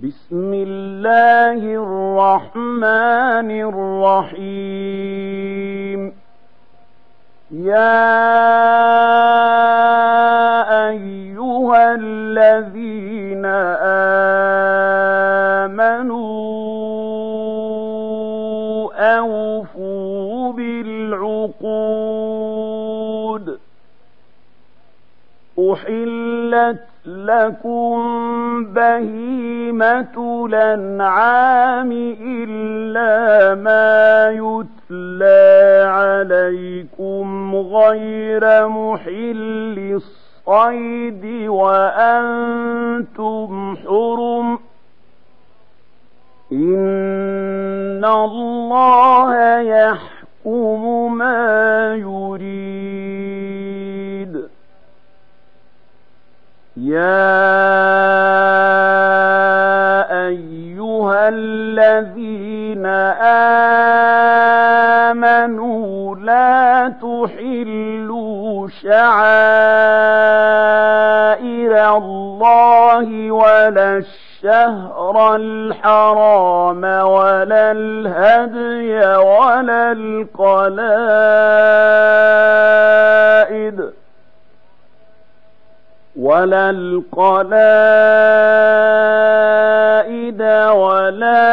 بسم الله الرحمن الرحيم يا أيها الذين آمنوا أوفوا بالعقود أحلت لكم بهيمة الأنعام إلا ما يتلى عليكم غير محل الصيد وأنتم حرم إن الله يحكم ما يريد يا أيها الذين آمنوا لا تحلوا شعائر الله ولا الشهر الحرام ولا الهدي ولا القلائد ولا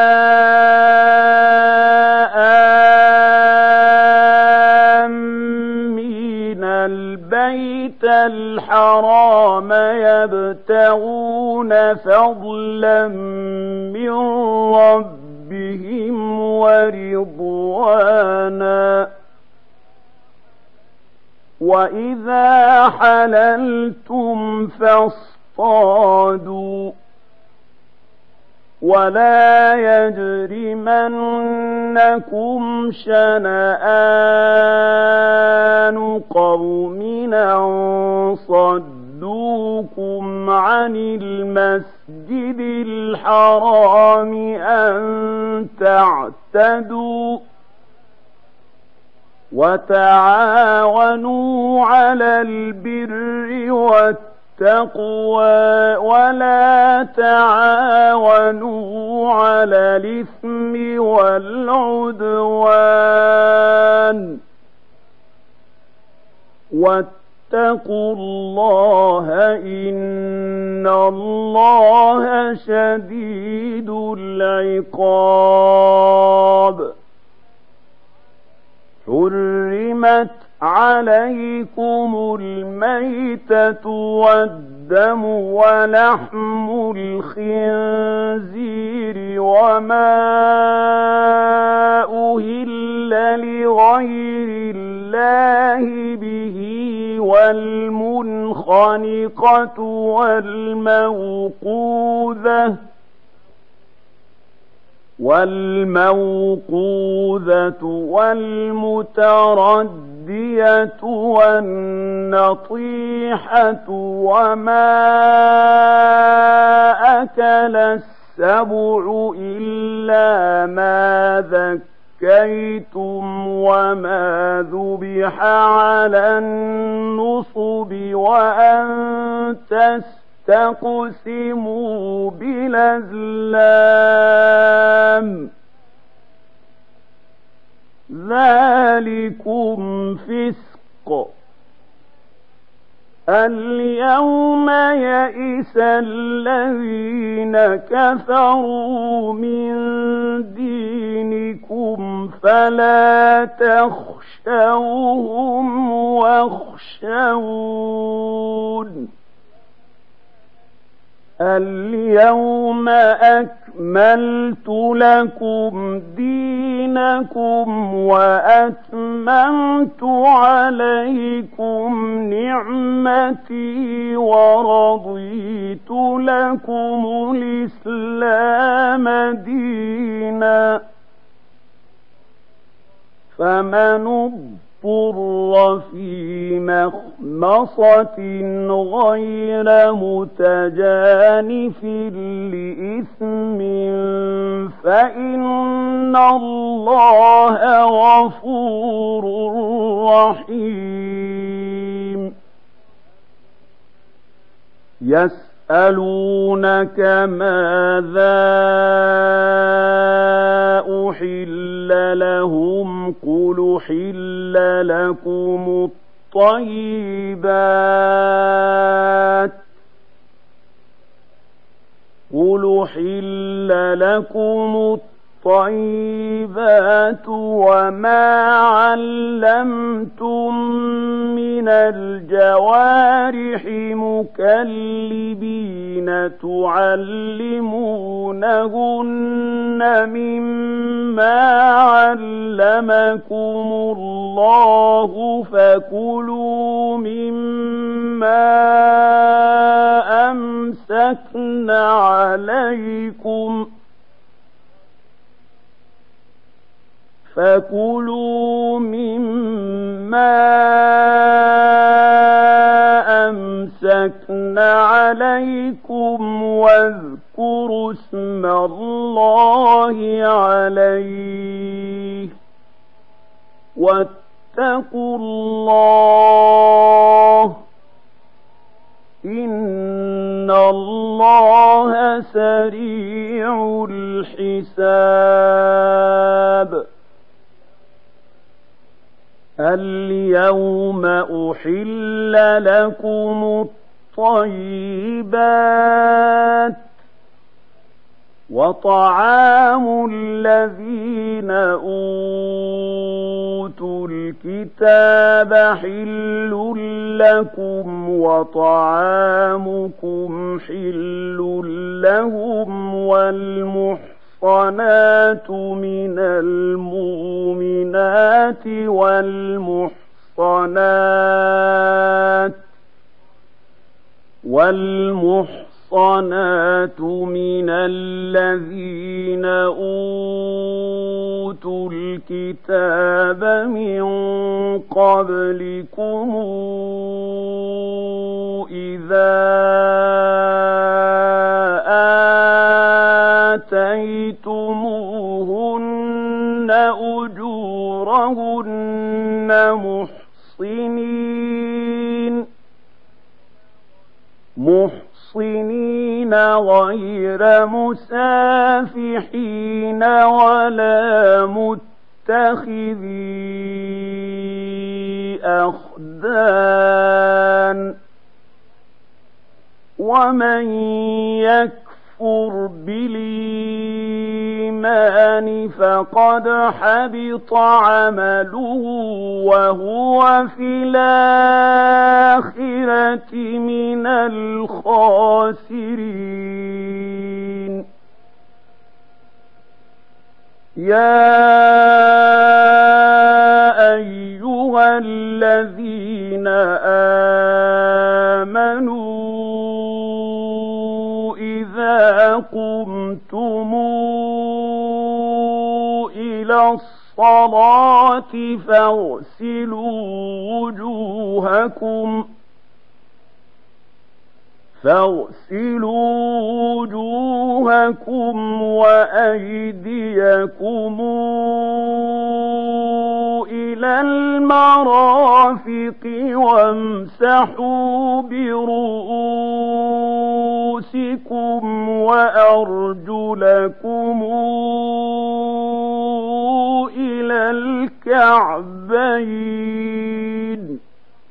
آمين البيت الحرام يبتغون فضلا من ربهم ورضوانا وإذا حللتم فاصطادوا ولا يجرمنكم شنآن قوم أن صدوكم عن المسجد الحرام أن تعتدوا وتعاونوا على البر والتقوى ولا تعاونوا على الإثم والعدوان واتقوا الله إن الله شديد العقاب حرمت عليكم الميتة والدم ولحم الخنزير وما أهل لغير الله به والمنخنقة والموقوذة والمتردية والنطيحة وما أكل السبع إلا ما ذكيتم وما ذبح على النصب وأن تقسموا بالأزلام ذلكم فسق اليوم يئس الذين كفروا من دينكم فلا تخشوهم واخشون اليوم أكملت لكم دينكم وأتممت عليكم نعمتي ورضيت لكم الإسلام دينا فمن اضطر في مخمصة غير متجانف لإثم فإن الله غفور رحيم يسألونك ماذا أحل لهم قل أحل لكم الطيبات وما علمتم من الجوارح مكلبين تعلمونهن مما علمكم الله فكلوا مما أمسكن عليكم واذكروا اسم الله عليه واتقوا الله إن الله سريع الحساب. اليوم أحل لكم الطيبات وطعام الذين أوتوا الكتاب حل لكم وطعامكم حل لهم والمحصنات من المؤمنات والمحصنات من الذين أوتوا الكتاب من قبلكم إذا آتيتموهن أجورهن محصنين غير مسافحين ولا متخذي أخدان ومن يكفر بالإيمان فقد حبط عمله وهو في الآخرة من الخاسرين. يا أيها الذين آمنوا إذا قمتم إلى الصلاة فاغسلوا وجوهكم وأيديكم إلى المرافق وامسحوا برؤوسكم وأرجلكم إلى الكعبين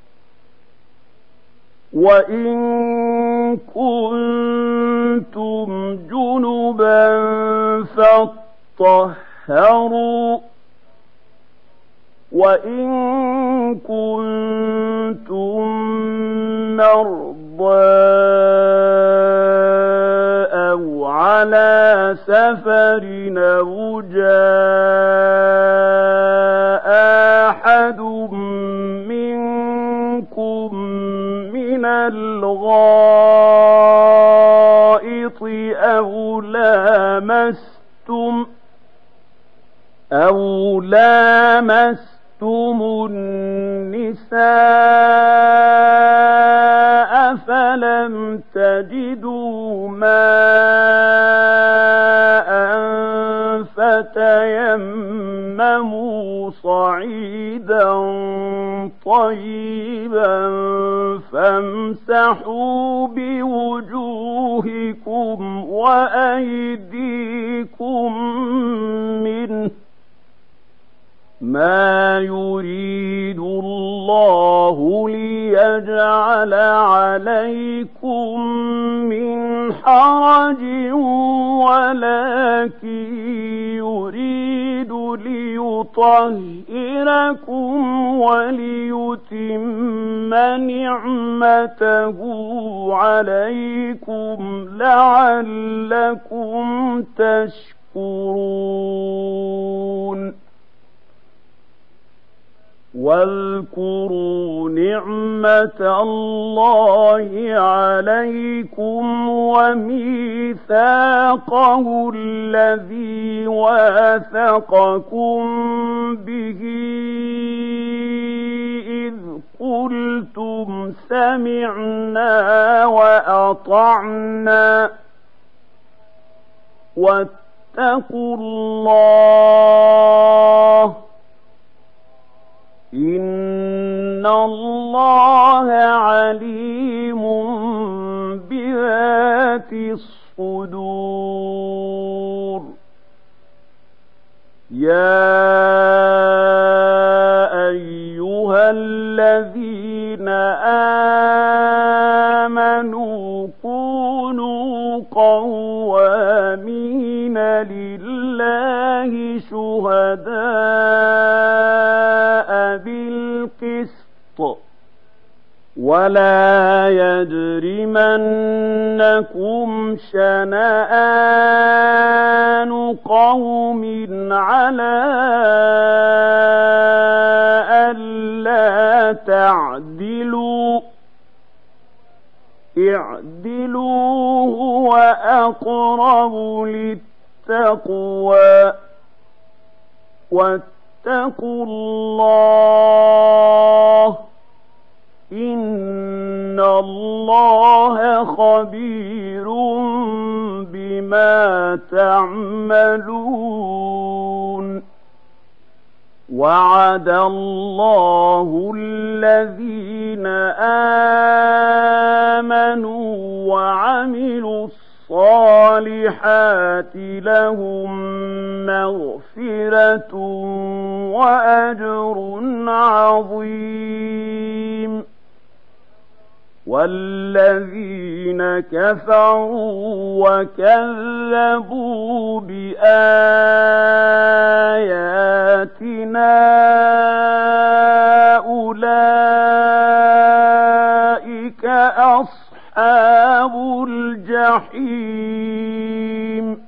وإن كنتم جنبا فاطهروا وإن كنتم مرضى أو على سفر أو جاء أحد منكم من الغائط أو لامستم النساء فلم تجدوا ماء فتيمموا صعيدا طيبا فامسحوا بوجوهكم وأيديكم منه ما يريد الله ليجعل عليكم من حرج ولكن يريد ليطهركم وليتم نعمته عليكم لعلكم تشكرون واذكروا نعمة الله عليكم وميثاقه الذي واثقكم به إذ قلتم سمعنا وأطعنا واتقوا الله إن الله عليم بذات الصدور يا أيها الذين آمنوا كونوا قوامين لله شهداء بالقسط ولا يجرمنكم شنآن قوم على ألا تعدلوا اعدلوا هو أقرب للتقوى واتقوا الله إن الله خبير بما تعملون وعد الله الذين آمنوا وعملوا الصالحات لهم مغفرة وأجر عظيم والذين كفروا وكذبوا بآياتنا أولئك أصحاب الجحيم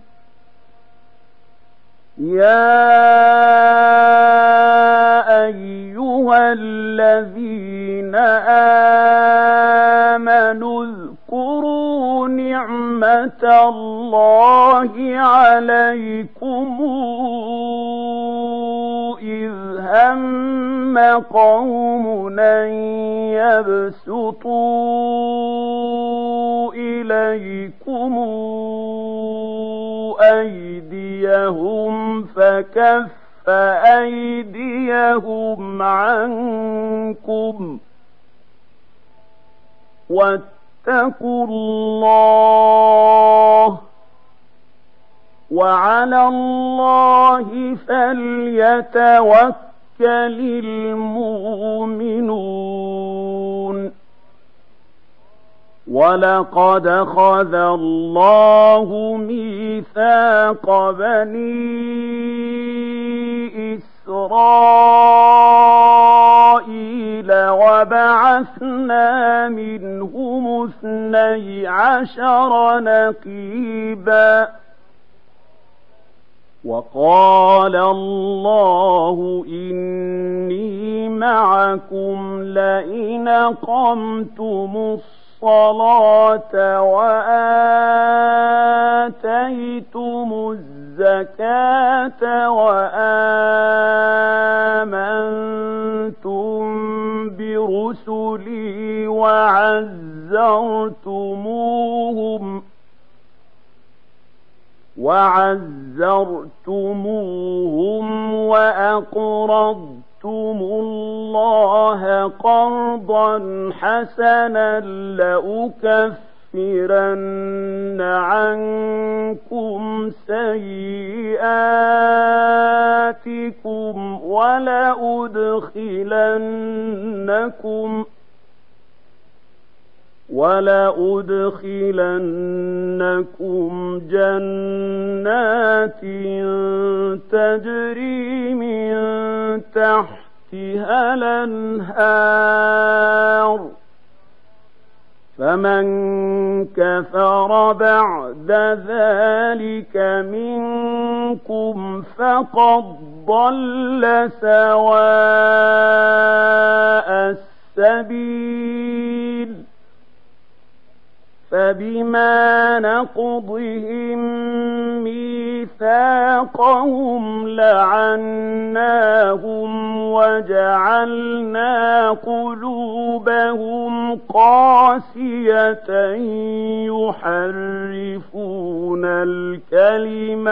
يا أيها الذين آمنوا اذكروا نعمة الله عليكم إذ هم قوم أن يبسطوا إليكم أيديهم فكف أيديهم عنكم واتقوا الله وعلى الله فليتوكل المؤمنون ولقد أخذ الله ميثاق بني إسرائيل وبعثنا منهم 12 نقيبا وقال الله إني معكم لئن أقمتم الصلاة وآتيتم الزكاة وآمنتم برسلي وعزرتموهم وأقرضتم الله قرضا حسنا لأكفرن عنكم سيئاتكم ولأدخلنكم جنات تجري من تحتها الأنهار فمن كفر بعد ذلك منكم فقد ضل سواء السبيل فبما نقضهم ميثاقهم لعناهم وجعلنا قلوبهم قاسية يحرفون الكلم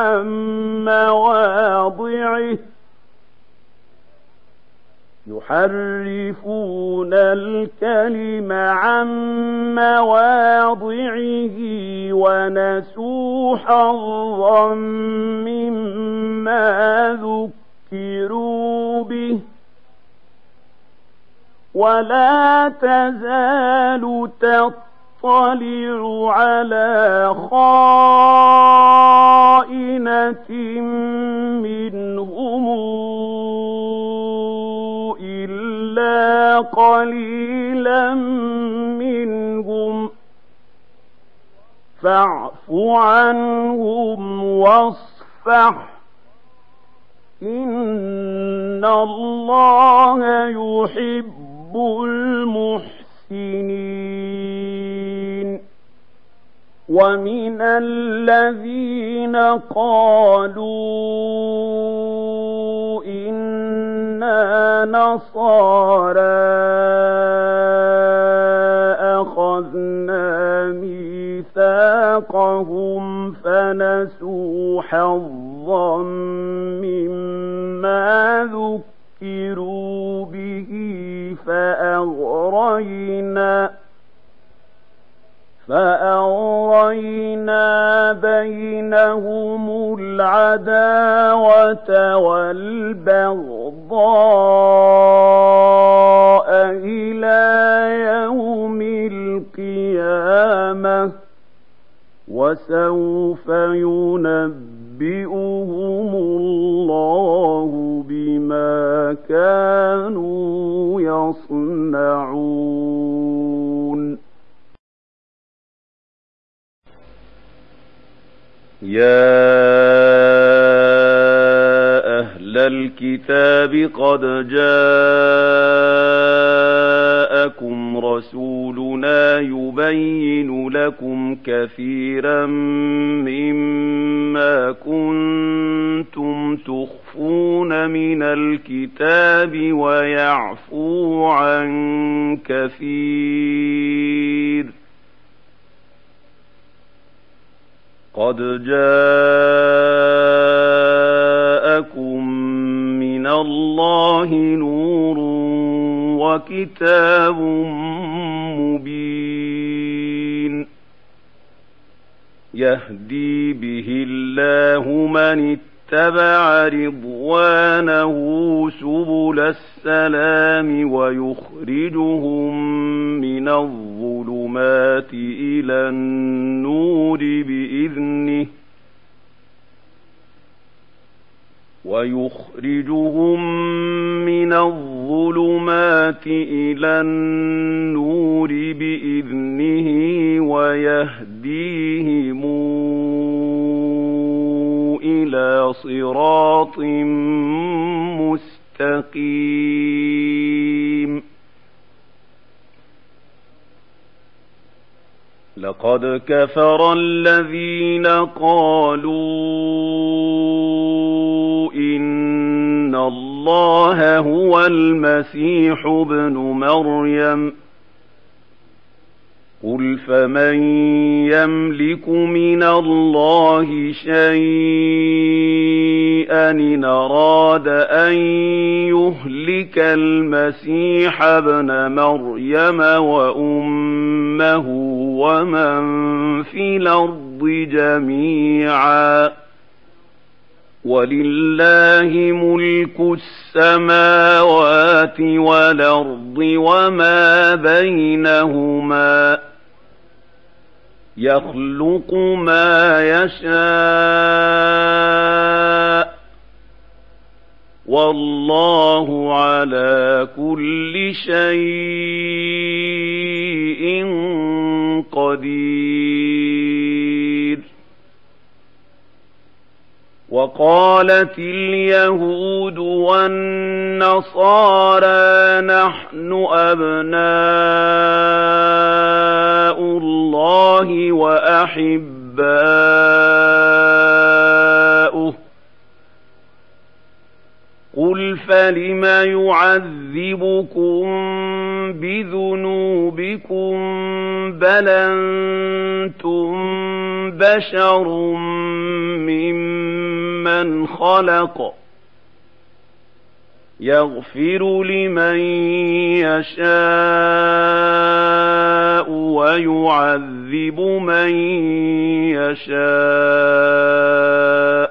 عن مواضعه ونسوا حظا مما ذكروا به ولا تزال تطلع على خائنة منهم إلا قليلا منهم فاعف عنهم واصفح إن الله يحب المحسنين ومن الذين قالوا إنا نصارى أخذنا ميثاقهم فنسوا حظا مما ذكروا به فأغرينا بينهم العداوة والبغضاء إلى يوم القيامة وسوف ينبئهم الله بما كانوا يصنعون. يا أهل الكتاب قد جاءكم رسولنا يبين لكم كثيرا مما كنتم تخفون من الكتاب ويعفو عن كثير قد جاءكم من الله نور وكتاب مبين يهدي به الله من اتبع رضوانه سبل السلام ويخرجهم من الظلمات إلى النور بإذنه ويهديهم إلى صراط مستقيم. لقد كفر الذين قالوا إن الله هو المسيح ابن مريم قُلْ فَمَن يَمْلِكُ مِنَ اللَّهِ شَيْئًا إِنْ أَرَادَ أَن يُهْلِكَ الْمَسِيحَ ابْنَ مَرْيَمَ وَأُمَّهُ وَمَن فِي الْأَرْضِ جَمِيعًا ۗ وَلِلَّهِ مُلْكُ السَّمَاوَاتِ وَالْأَرْضِ وَمَا بَيْنَهُمَا ۚ يَخْلُقُ مَا يَشَاءُ ۚ وَاللَّهُ عَلَىٰ كُلِّ شَيْءٍ قَدِيرٌ. وَقَالَتِ الْيَهُودُ وَالنَّصَارَىٰ نَحْنُ أَبْنَاءُ اللَّهِ وَأَحِبَّاؤُهُ ۚ قُلْ فَلِمَ يُعَذِّبُكُم بِذُنُوبِكُم ۖ بَلْ أَنتُم بَشَرٌ مِّمَّنْ خَلَقَ ۚ يَغْفِرُ لِمَن يَشَاءُ وَيُعَذِّبُ مَن يَشَاءُ ۚ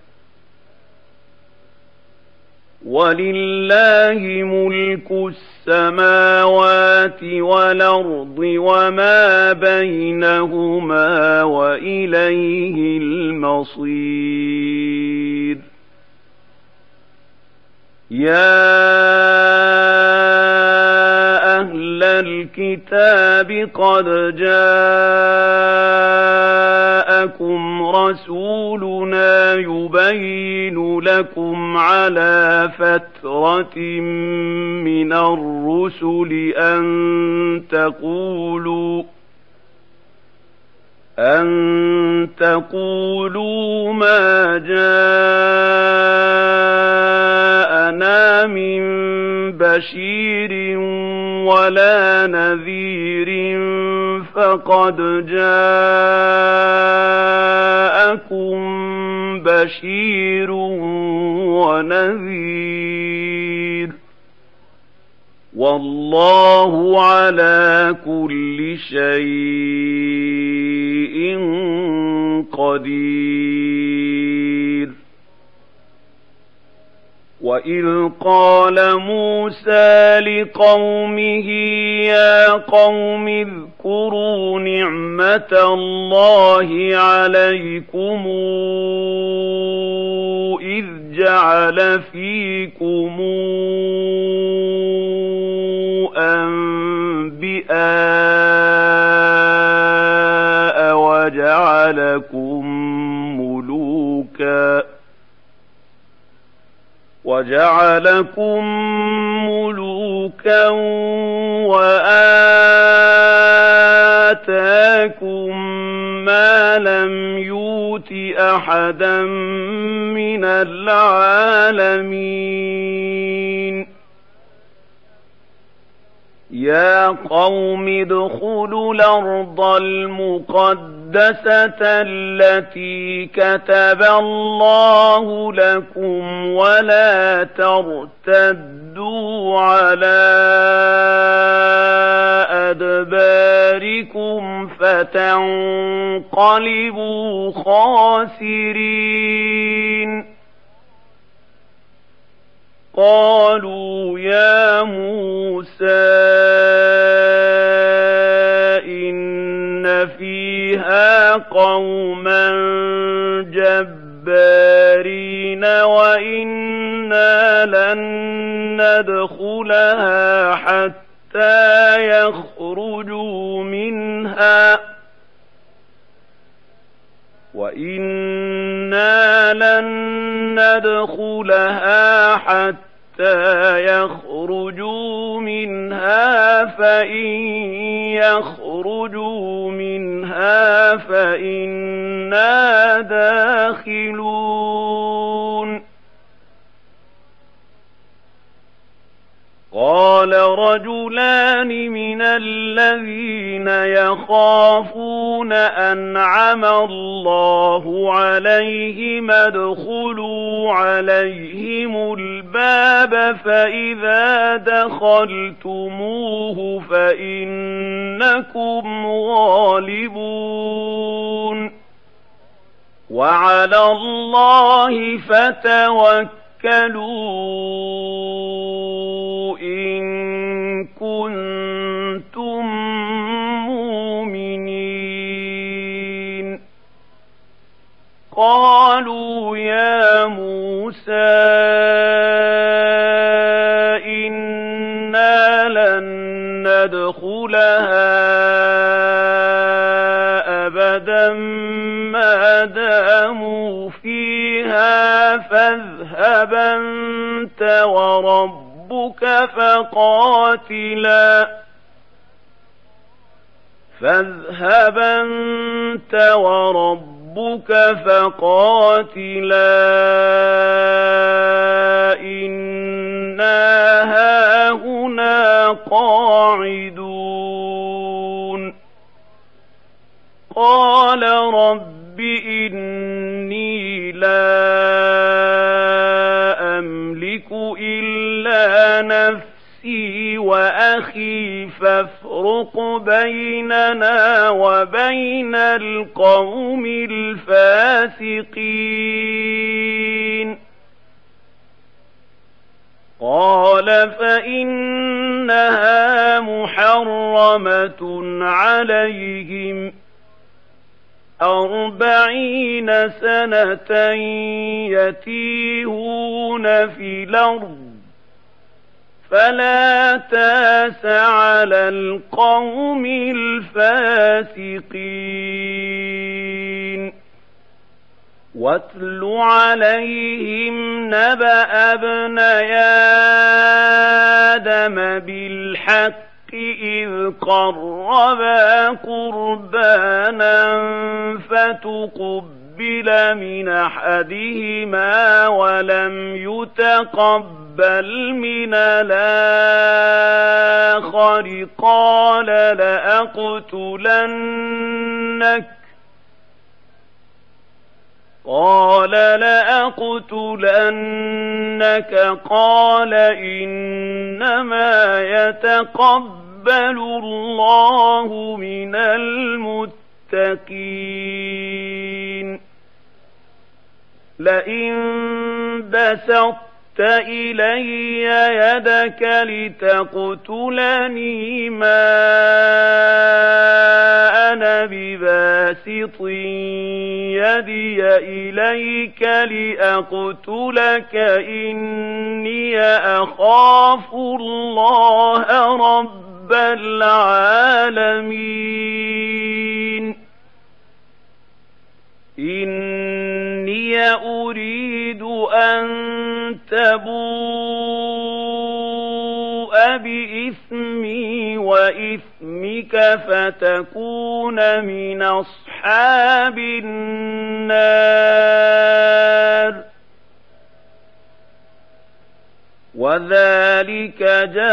وَلِلَّهِ مُلْكُ السَّمَاوَاتِ وَالْأَرْضِ وَمَا بَيْنَهُمَا ۖ وَإِلَيْهِ الْمَصِيرُ. يَا أَهْلَ الْكِتَابِ قَدْ جَاءَكُمْ رَسُولُنَا يُبَيِّنُ لَكُمْ عَلَىٰ فَتْرَةٍ مِّنَ الرُّسُلِ أَن تَقُولُوا مَا جَاءَنَا مِن بَشِيرٍ وَلَا نَذِيرٍ فَقَدْ جَاءَكُم بَشِيرٌ وَنَذِيرٌ ۗ وَاللَّهُ عَلَىٰ كُلِّ شَيْءٍ قَدِيرٌ. وَإِذْ قَالَ مُوسَىٰ لِقَوْمِهِ يَا قَوْمِ اذْكُرُوا نِعْمَةَ اللَّهِ عَلَيْكُمْ إِذْ جَعَلَ فِيكُمْ أَنبِيَاءَ وَجَعَلَكُم مُّلُوكًا وَآتَاكُم مَّا لَمْ يُؤْتِ أَحَدًا مِّنَ الْعَالَمِينَ. يَا قَوْمِ ادْخُلُوا الْأَرْضَ الْمُقَدَّسَةَ الَّتِي كَتَبَ اللَّهُ لَكُمْ وَلَا تَرْتَدُّوا عَلَىٰ أَدْبَارِكُمْ فَتَنقَلِبُوا خَاسِرِينَ. قَالُوا يَا مُوسَىٰ إِنَّ فِيهَا قَوْمًا جَبَّارِينَ وَإِنَّا لَن نَّدْخُلَهَا حَتَّىٰ يَخْرُجُوا مِنْهَا فَإِن يَخْرُجُوا مِنْهَا فَإِنَّا دَاخِلُونَ. قَالَ رجلان من الذين يخافون أنعم الله عليهم ادخلوا عليهم الباب فإذا دخلتموه فإنكم غالبون وعلى الله فتوكلوا إن كنتم مؤمنين قالوا يا موسى إنا لن ندخلها أبدا ما داموا فيها فاذهب أنت وربك فقاتلا إنا هاهنا قاعدون قال رب إني لا أملك إلا نفسي وأخي فافرق بيننا وبين القوم الفاسقين قال فإنها محرمة عليهم 40 سنة يتيهون في الأرض فلا تأس على القوم الفاسقين واتل عليهم نبأ ابني آدم بالحق إذ قربا قربانا فتقبل من أحدهما ولم يتقبل من الآخر قال لأقتلنك قال إنما يتقبل الله من المتقين لئن بسطت إلي يدك لتقتلني ما أنا بباسط يدي إليك لأقتلك إني أخاف الله رب العالمين إني أريد أن تبوء بإثمي وإثمك فتكون من أصحاب النار وذلك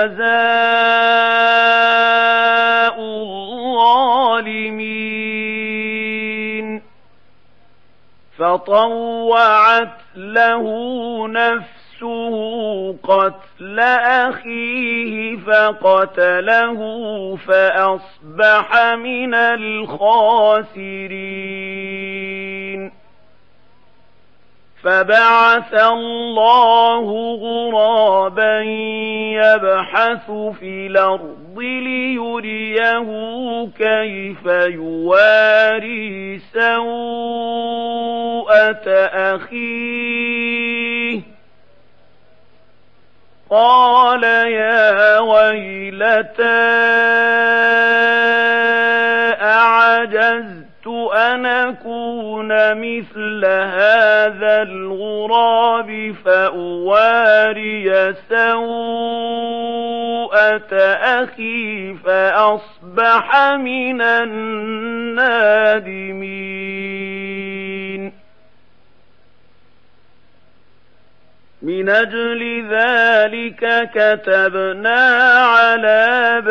جزاء الظالمين فطوعت له نفسه قتل أخيه فقتله فأصبح من الخاسرين فبعث الله غرابا يبحث في الأرض ليريه كيف يواري سوءة أخيه قال يا ويلتى أعجزت أن أكون مثل هذا الغراب فأواري سوءة أخي فأصبح من النادمين من أجل ذلك كتبنا على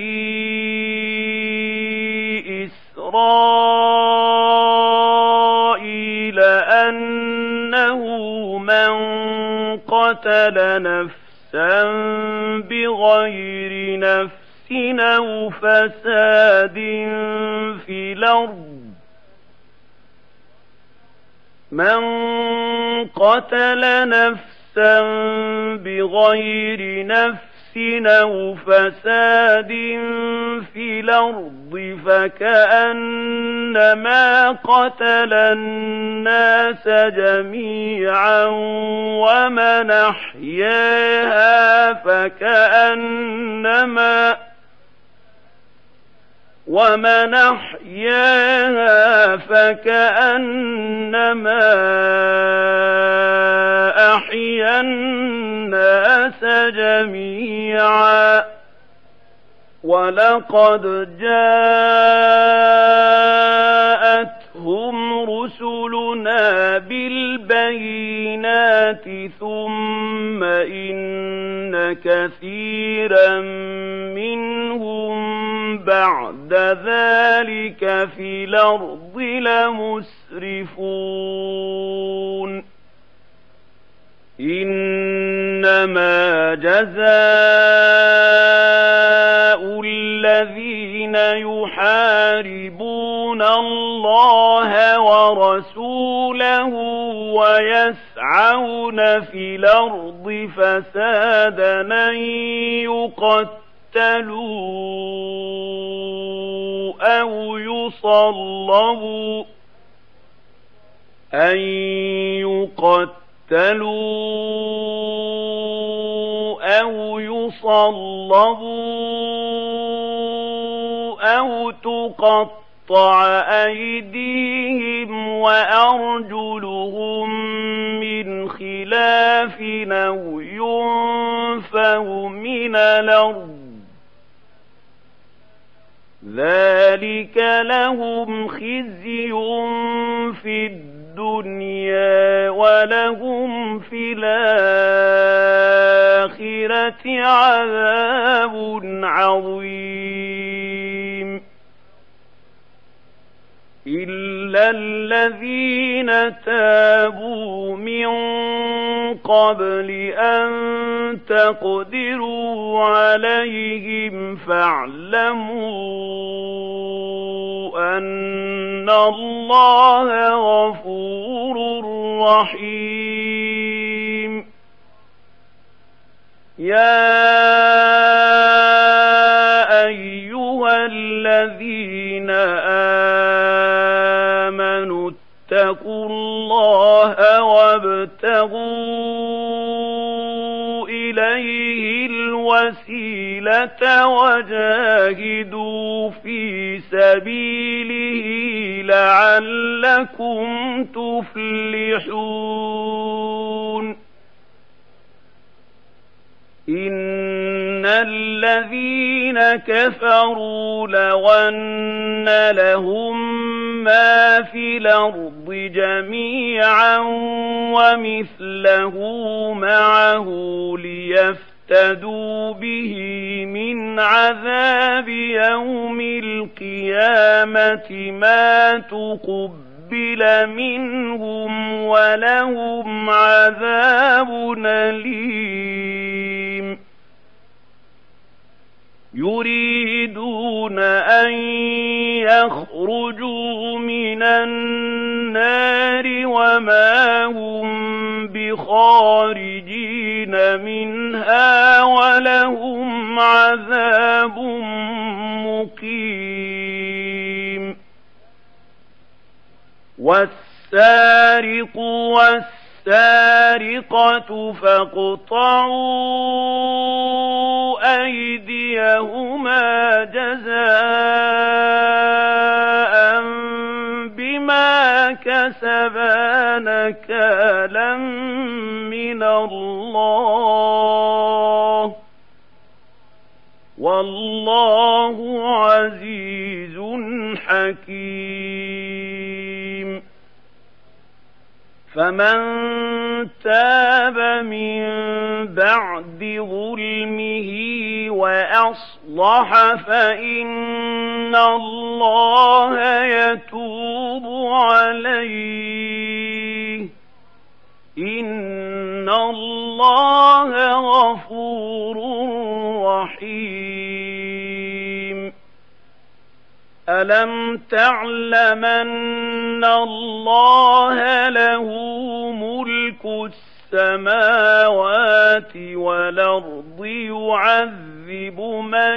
بني إسرائيل أنه من قتل نفسا بغير نفس أو فساد في الأرض من قتل نفسا بغير نفس أو فساد في الأرض فكأنما قتل الناس جميعا ومن أحياها فكأنما أحيا الناس جميعا ولقد جاءتهم رسلنا بالبينات ثم إن كثيرا منهم بعد ذلك في الأرض لمسرفون إنما جزاء الذين يحاربون الله ورسوله ويسعون في الأرض فسادا أن يقتلوا أو يصلبوا أو تقطع أيديهم وأرجلهم من خلاف أو ينفوا من الأرض ذلك لهم خزي في الدنيا ولهم في الآخرة عذاب عظيم إلا الذين تابوا من قبل أن تقدروا عليهم فاعلموا أن الله غفور رحيم يا أيها الذين آمنوا اتقوا الله وابتغوا إليه الوسيلة وجاهدوا في سبيله لعلكم تفلحون إن الذين كفروا لو أن لهم ما في الأرض جميعا ومثله معه ليفتدوا به من عذاب يوم القيامة ما تقبل منهم ولهم عذاب أليم يريدون أن يخرجوا من النار وما هم بخارجين منها ولهم عذاب مقيم والسارق والسارقة فاقطعوا أيديهما جزاء بما كسبا نكالا من الله والله عزيز حكيم فمن تاب من بعد ظلمه وأصلح فإن الله يتوب عليه إن الله غفور رحيم. ألم تعلم أن الله له ملك السماوات والأرض يعذب من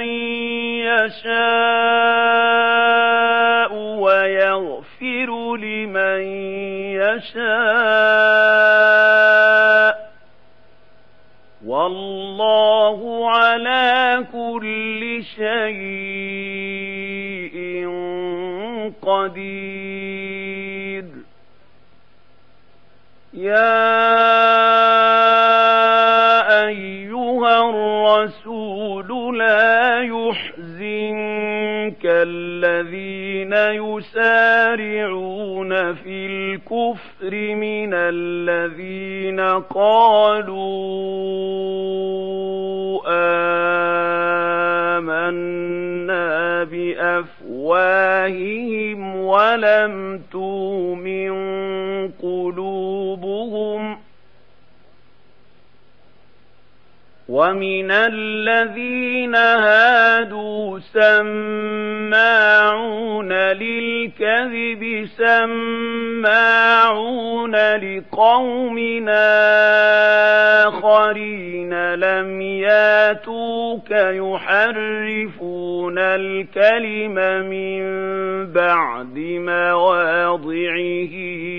يشاء ويغفر لمن يشاء والله على كل شيء قدير. يا أيها الرسول لا يحزنك الذين يسارعون في الكفر من الذين قالوا آمنا بأفواههم ولم تؤمن قلوبهم ومن الذين هادوا سماعون للكذب سماعون لقوم آخرين لم ياتوك يحرفون الكلم من بعد مواضعه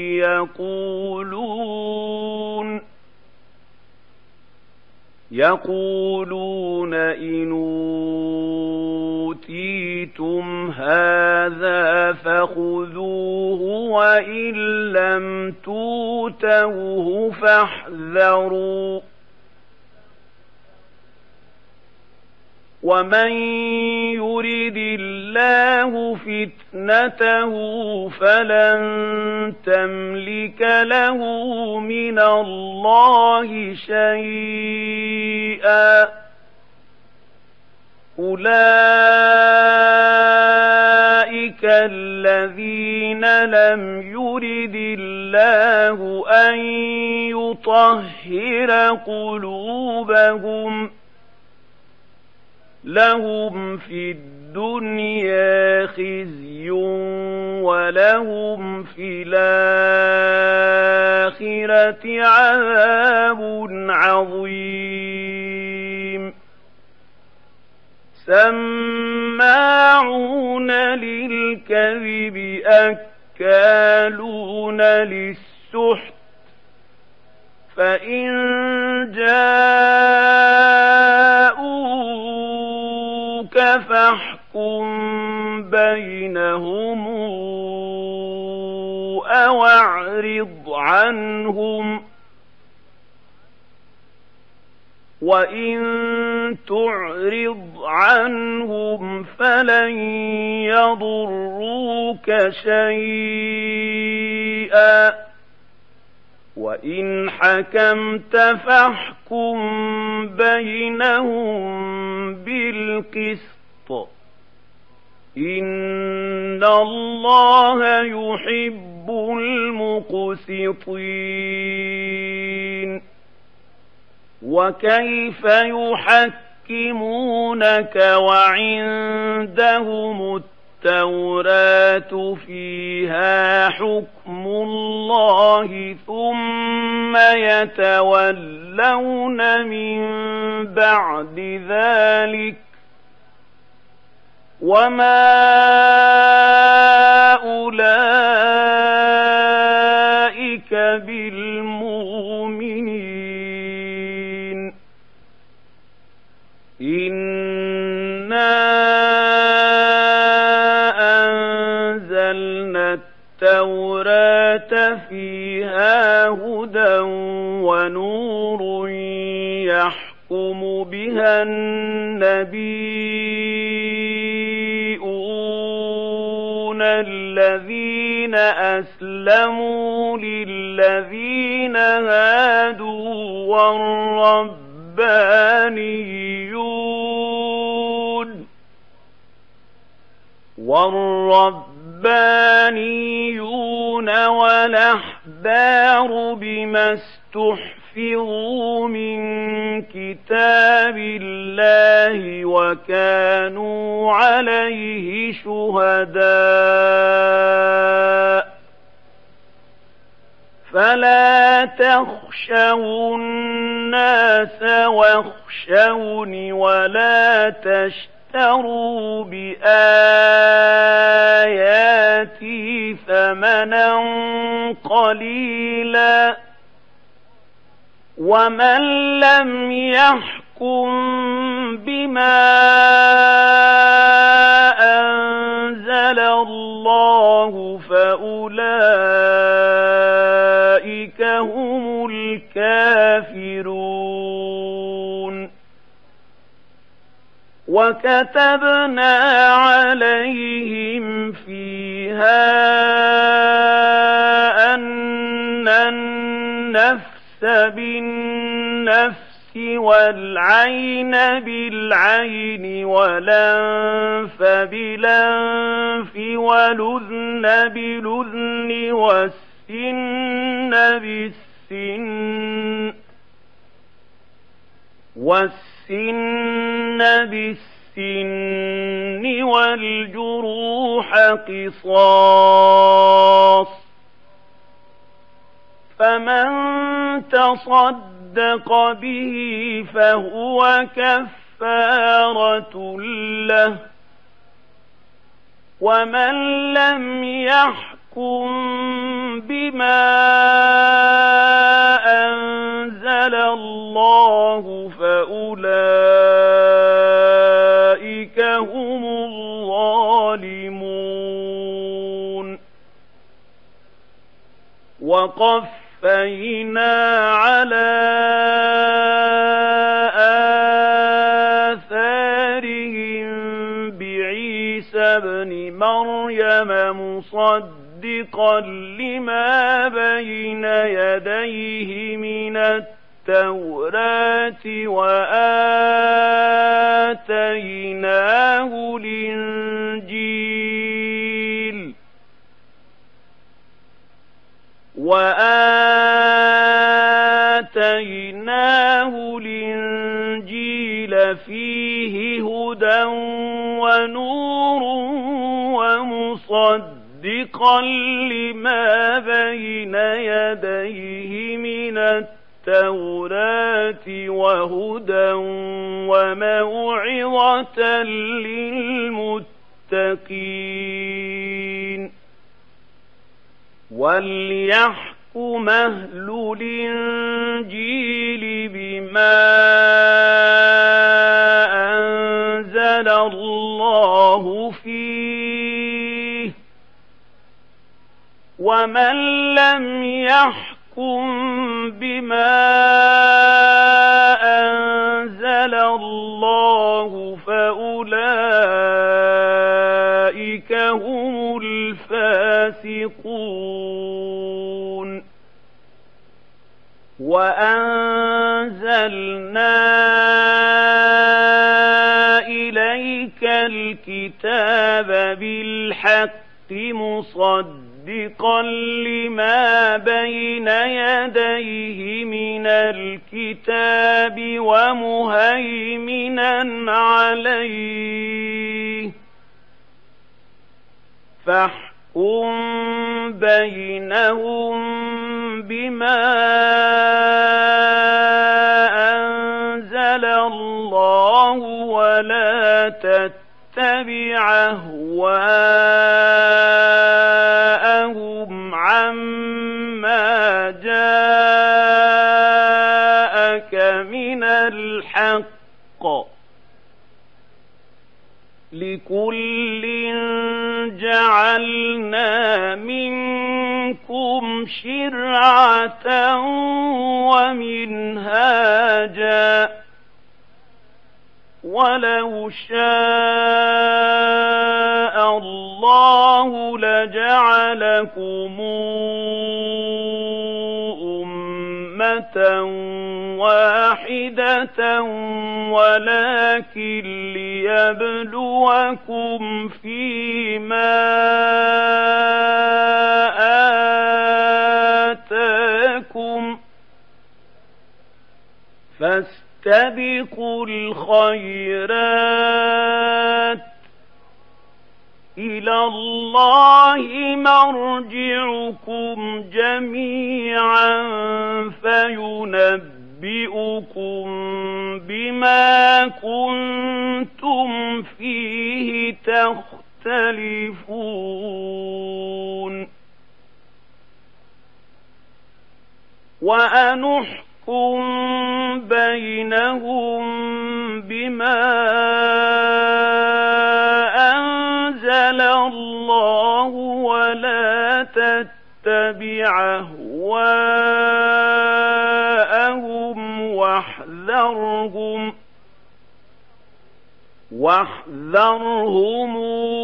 يقولون إن أوتيتم هذا فخذوه وإن لم تؤتوه فاحذروا ومن يرد الله فتنته فلن تملك له من الله شيئا أولئك الذين لم يرد الله أن يطهر قلوبهم لهم في الدنيا خزي ولهم في الآخرة عذاب عظيم. سماعون للكذب أكالون للسحت فإن جاءوك فاحكم بينهم أو أعرض عنهم وإن تعرض عنهم فلن يضروك شيئا وإن حكمت فاحكم بينهم بالقسط إن الله يحب المقسطين. وكيف يحكمونك وعندهم التوراة فيها حكم الله ثم يتولون من بعد ذلك وما أولئك بالمؤمنين. إنا أنزلنا التوراة فيها هدى ونور يحكم بها النبيون الذين أسلموا للذين الذين هادوا والربانيون والأحبار بما استحفظوا من كتاب الله وكانوا عليه شهداء فلا تخشوا الناس واخشوني ولا تشتروا بآياتي ثمنا قليلا ومن لم يحكم بما أنزل الله فأولئك هم الكافرون وكتبنا عليهم فيها أن النفس بالنفس والعين بالعين والأنف بالأنف والأذن بالأذن والسن بالسن والجروح قصاص فمن تصدق به فهو كفارة له ومن لم يحكم بما أنزل الله فأولئك هم الظالمون وقفينا على آثارهم بعيسى ابن مريم مصدقا لما بين يديه من التوراة وآتيناه الإنجيل فيه هدى ونور ومصدقا لما بين يديه من التوراة وهدى وموعظة للمتقين وليحكم أهل الإنجيل بما أنزل الله فيه ومن لم يحكم بما أنزل الله فأولئك هم الفاسقون وأنزلنا إليك الكتاب بالحق مصدقا لما بين يديه من الكتاب ومهيمنا عليه فاحكم بينهم بما أنزل الله ولا تتبع أهواءهم عما جاءك من الحق لكل جعلنا منكم شرعة ومنهاجا ولو شاء الله لجعلكم أمة واحدة ولكن ليبلوكم فيما آتاكم فاستبقوا الخيرات إلى الله مرجعكم جميعا فينبئكم بما كنتم فيه تختلفون وأنحكم بينهم بما أنزل الله ولا تتبع أهواءهم واحذرهم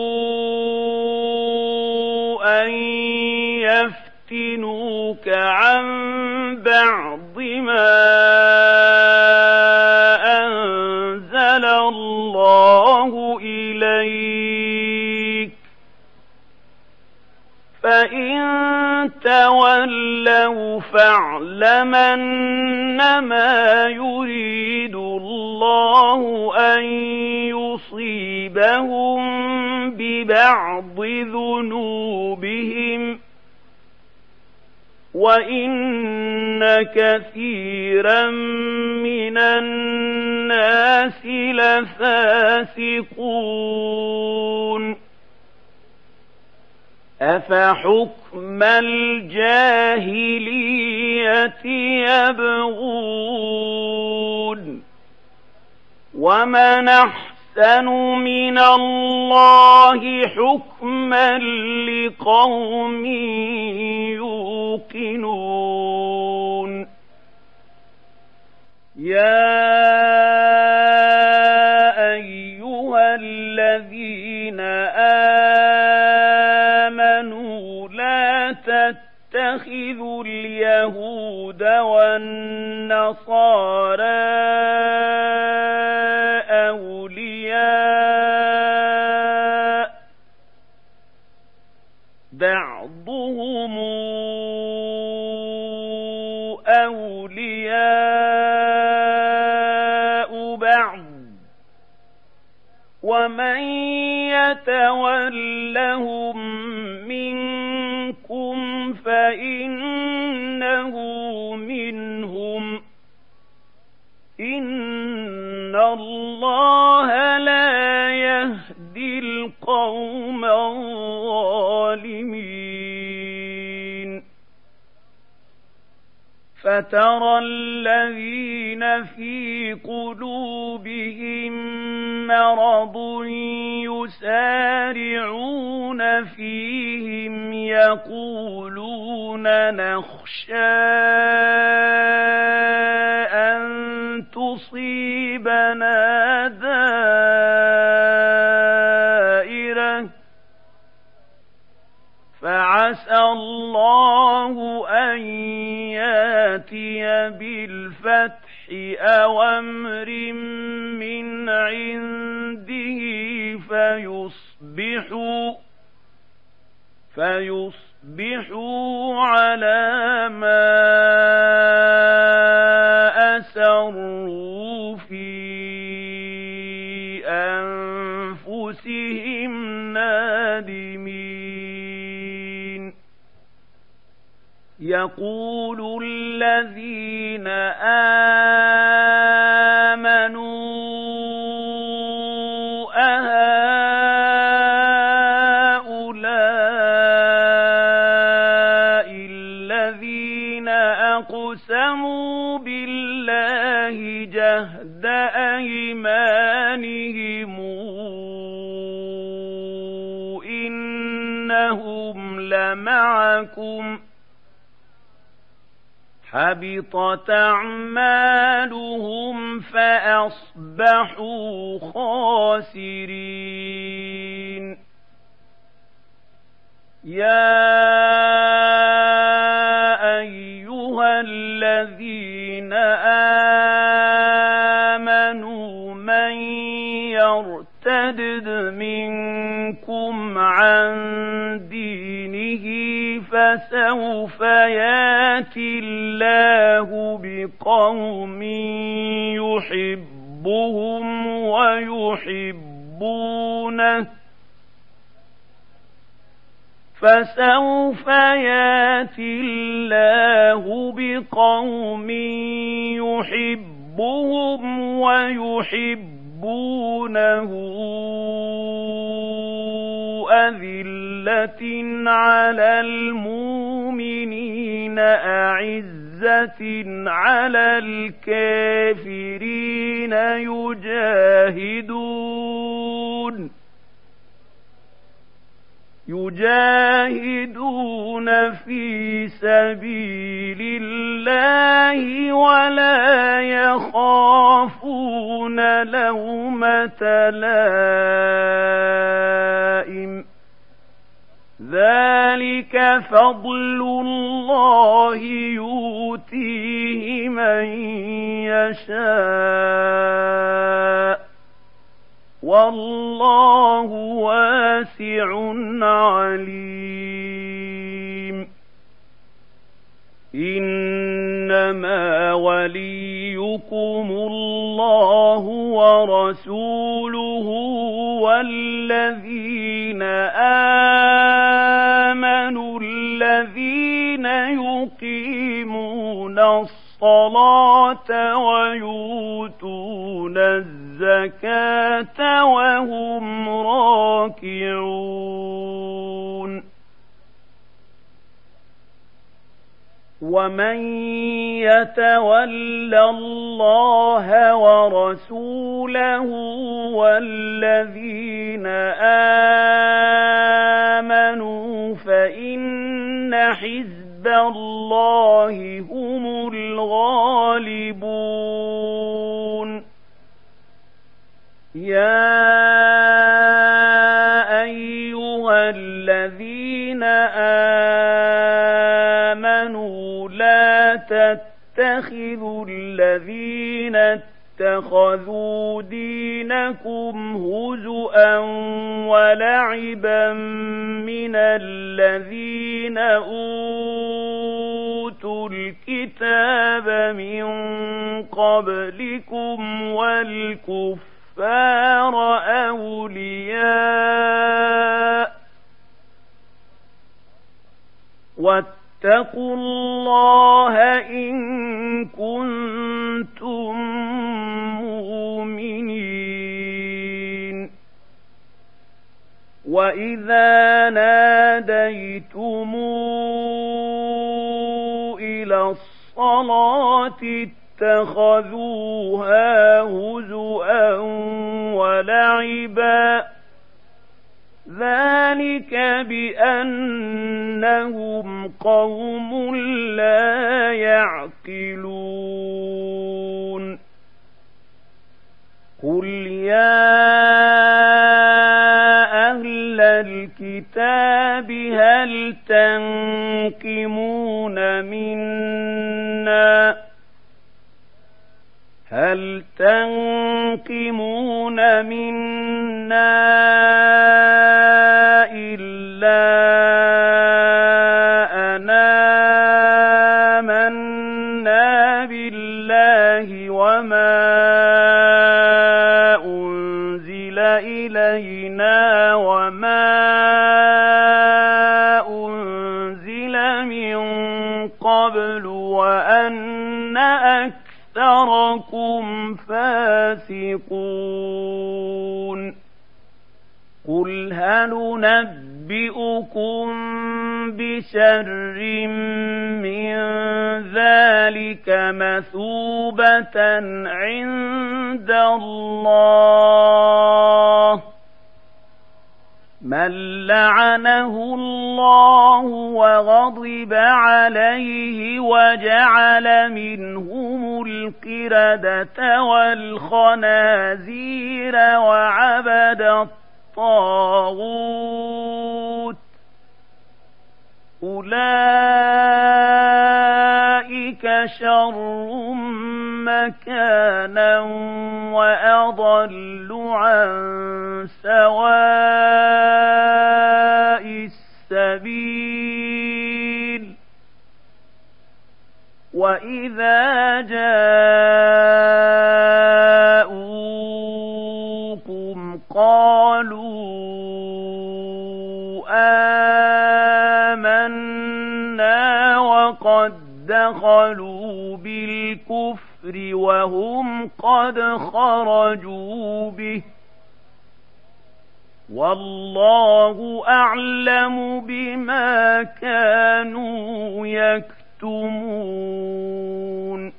أن يفتنوك عن بعض ما أنزل الله إليك فإن تولوا فاعلم أنما يريد الله أن يصيبهم ببعض ذنوبهم وإن كثيرا من الناس لفاسقون أفحكم الجاهلية يبغون ومن أحسن من الله حكما لقوم يوقنون يا أيها الذين آمنوا لا تتخذوا اليهود والنصارى أولياء بعضهم أولياء بعض ومن يتولهم منكم فإنه منهم إن الله لا يهدي القوم الظالمين فترى الذين في قلوبهم مرض يسارعون فيهم يقولون نخشى أن تصيبنا دائرة فعسى الله أن ياتي بالفتح أو أمر من عنده فيصبحوا على ما أسروا في أنفسهم نادمين يقول الذين آمنوا أهؤلاء الذين أقسموا بالله جهد أيمانهم إنهم لمعكم حبطت أعمالهم فأصبحوا خاسرين يا أيها الذين الذين آمنوا من يرتد منكم عن دينه فسوف يأتي الله بقوم يحبهم ويحبونه فسوف يأتي الله بقوم يحبهم ويحبونه أذلة على المؤمنين أعزة على الكافرين يجاهدون في سبيل الله ولا يخافون لومة لائم ذلك فضل الله يؤتيه من يشاء والله واسع عليم إنما وليكم الله ورسوله والذين آمنوا الذين يقيمون الصلاة ويؤتون الزكاة وهم راكعون ومن يتول الله ورسوله والذين آمنوا فإن حزب الله هم الغالبون يا أيها الذين آمنوا لا تتخذوا الذين اتخذوا دينكم هزؤا ولعبا من الذين أوتوا الكتاب من قبلكم والكفار أولياء واتقوا الله إن كنتم مؤمنين وإذا ناديتم إلى الصلاة اتخذوها هزؤا ولعبا ذلك بأنهم قوم لا يعقلون قل يا أهل الكتاب هل تنقمون منا إلا أن آمنا بالله وما أنزل إلينا وما أنزل من قبل وأن أكثركم فاسقون قل هل ننبئكم بشر من ذلك مثوبة عند الله من لعنه الله وغضب عليه وجعل منهم القردة والخنازير وعبد الطاغوت أولئك شر مكانا وأضل عن سواء السبيل وإذا جاءوكم قالوا آمنا وقد دخلوا بالكفر وهم قد خرجوا به والله أعلم بما كانوا يكتمون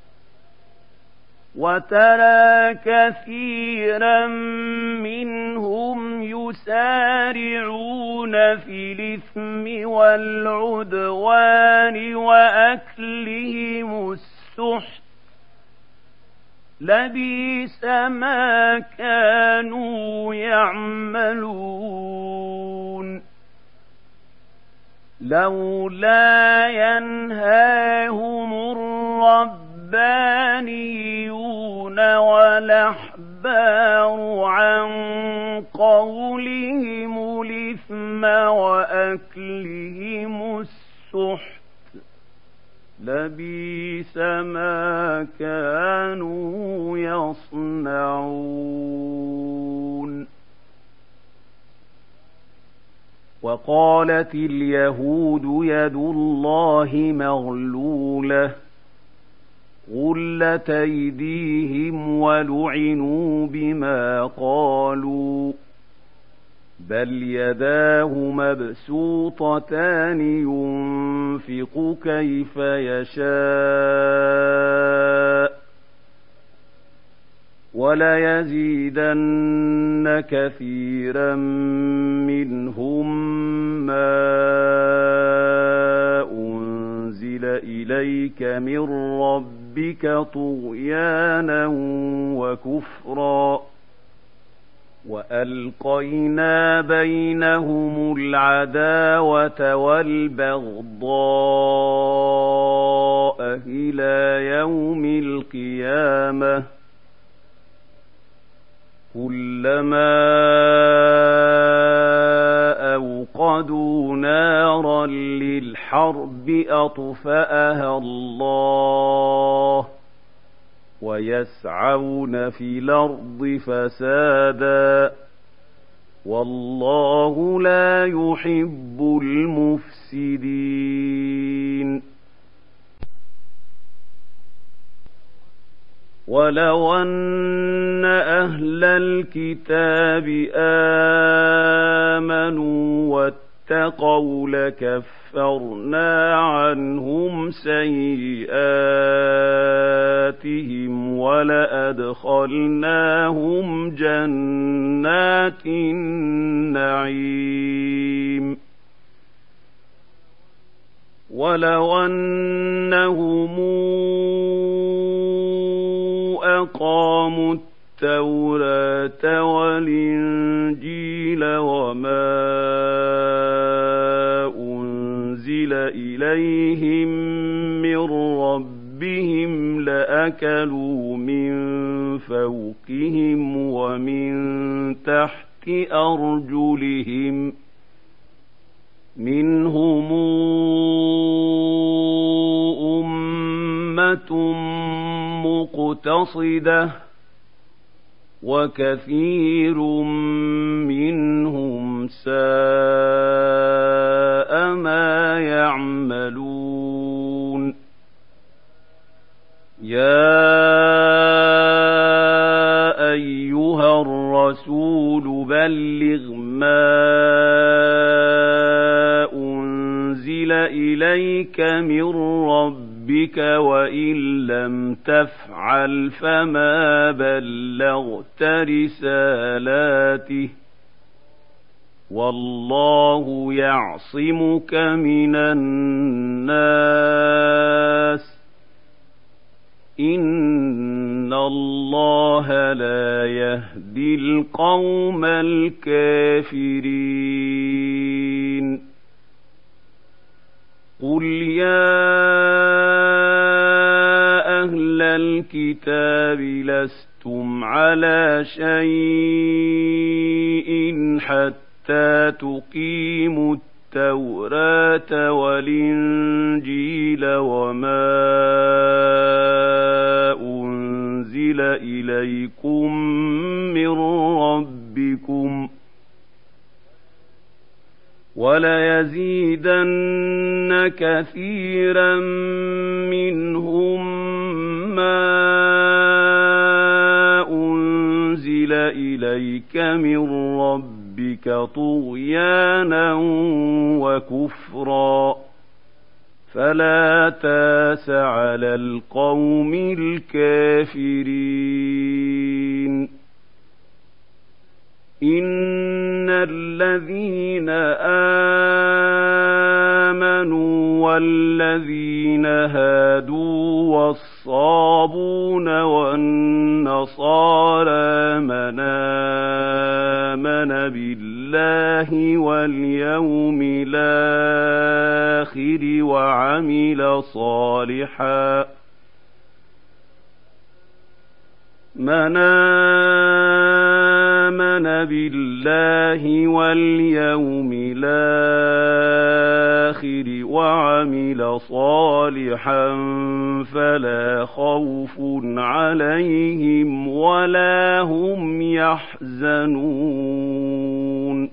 وترى كثيرا منهم يسارعون في الإثم والعدوان وأكلهم السحت لبئس ما كانوا يعملون لولا ينهاهم الربانيون والأحبار عن قولهم الإثم وأكلهم السحت لبئس ما كانوا يصنعون وقالت اليهود يد الله مغلولة غلت أيديهم ولعنوا بما قالوا بل يداه مبسوطتان ينفق كيف يشاء وليزيدن كثيرا منهم ما أنزل إليك من ربك طغيانا وكفرا وألقينا بينهم العداوة والبغضاء إلى يوم القيامة كلما أوقدوا نارا للحرب أطفأها الله ويسعون في الأرض فسادا والله لا يحب المفسدين ولو أن أهل الكتاب آمنوا واتقوا لكفرنا عنهم سيئاتهم ولأدخلناهم جنات النعيم ولو أنهم أقاموا التوراة والإنجيل وما أنزل إليهم من ربهم لأكلوا من فوقهم ومن تحت أرجلهم منهم أمة مقتصدة وكثير منهم ساء ما يعملون يا أيها الرسول بلغ ما أنزل إليك من ربك وإن لم تفعل فما بلغت رسالاته والله يعصمك من الناس إن الله لا يهدي القوم الكافرين قل يا الكتاب لستم على شيء حتى تقيموا التوراة والإنجيل وما أنزل إليكم من ربكم وليزيدن كثيرا منهم ما أنزل إليك من ربك طغيانا وكفرا فلا تاس على القوم الكافرين إن الذين آمنوا والذين هادوا والصابون والنصارى من آمن بالله واليوم الآخر وعمل صالحا من آمن بالله واليوم الآخر وعمل صالحا فلا خوف عليهم ولا هم يحزنون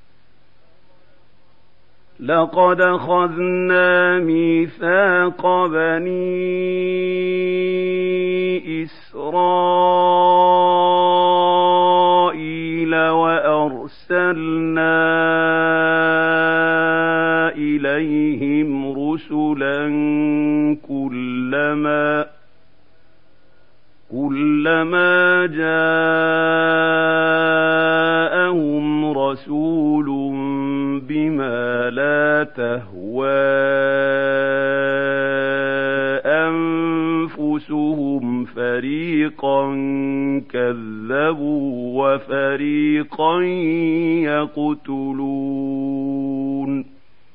لقد أخذنا ميثاق بني إسرائيل وأرسلنا إليهم رسلا كلما جاءهم رسول بما لا تهوى أنفسهم فريقا كذبوا وفريقا يقتلون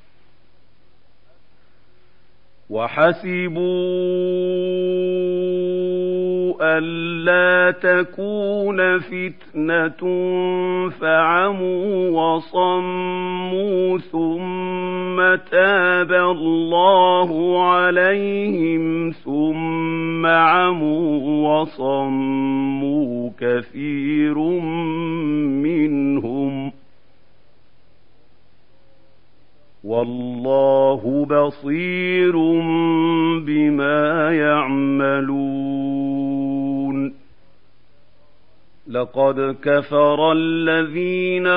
وحسبوا ألا تكون فتنة فعموا وصموا ثم تاب الله عليهم ثم عموا وصموا كثير منهم والله بصير بما يعملون لقد كفر الذين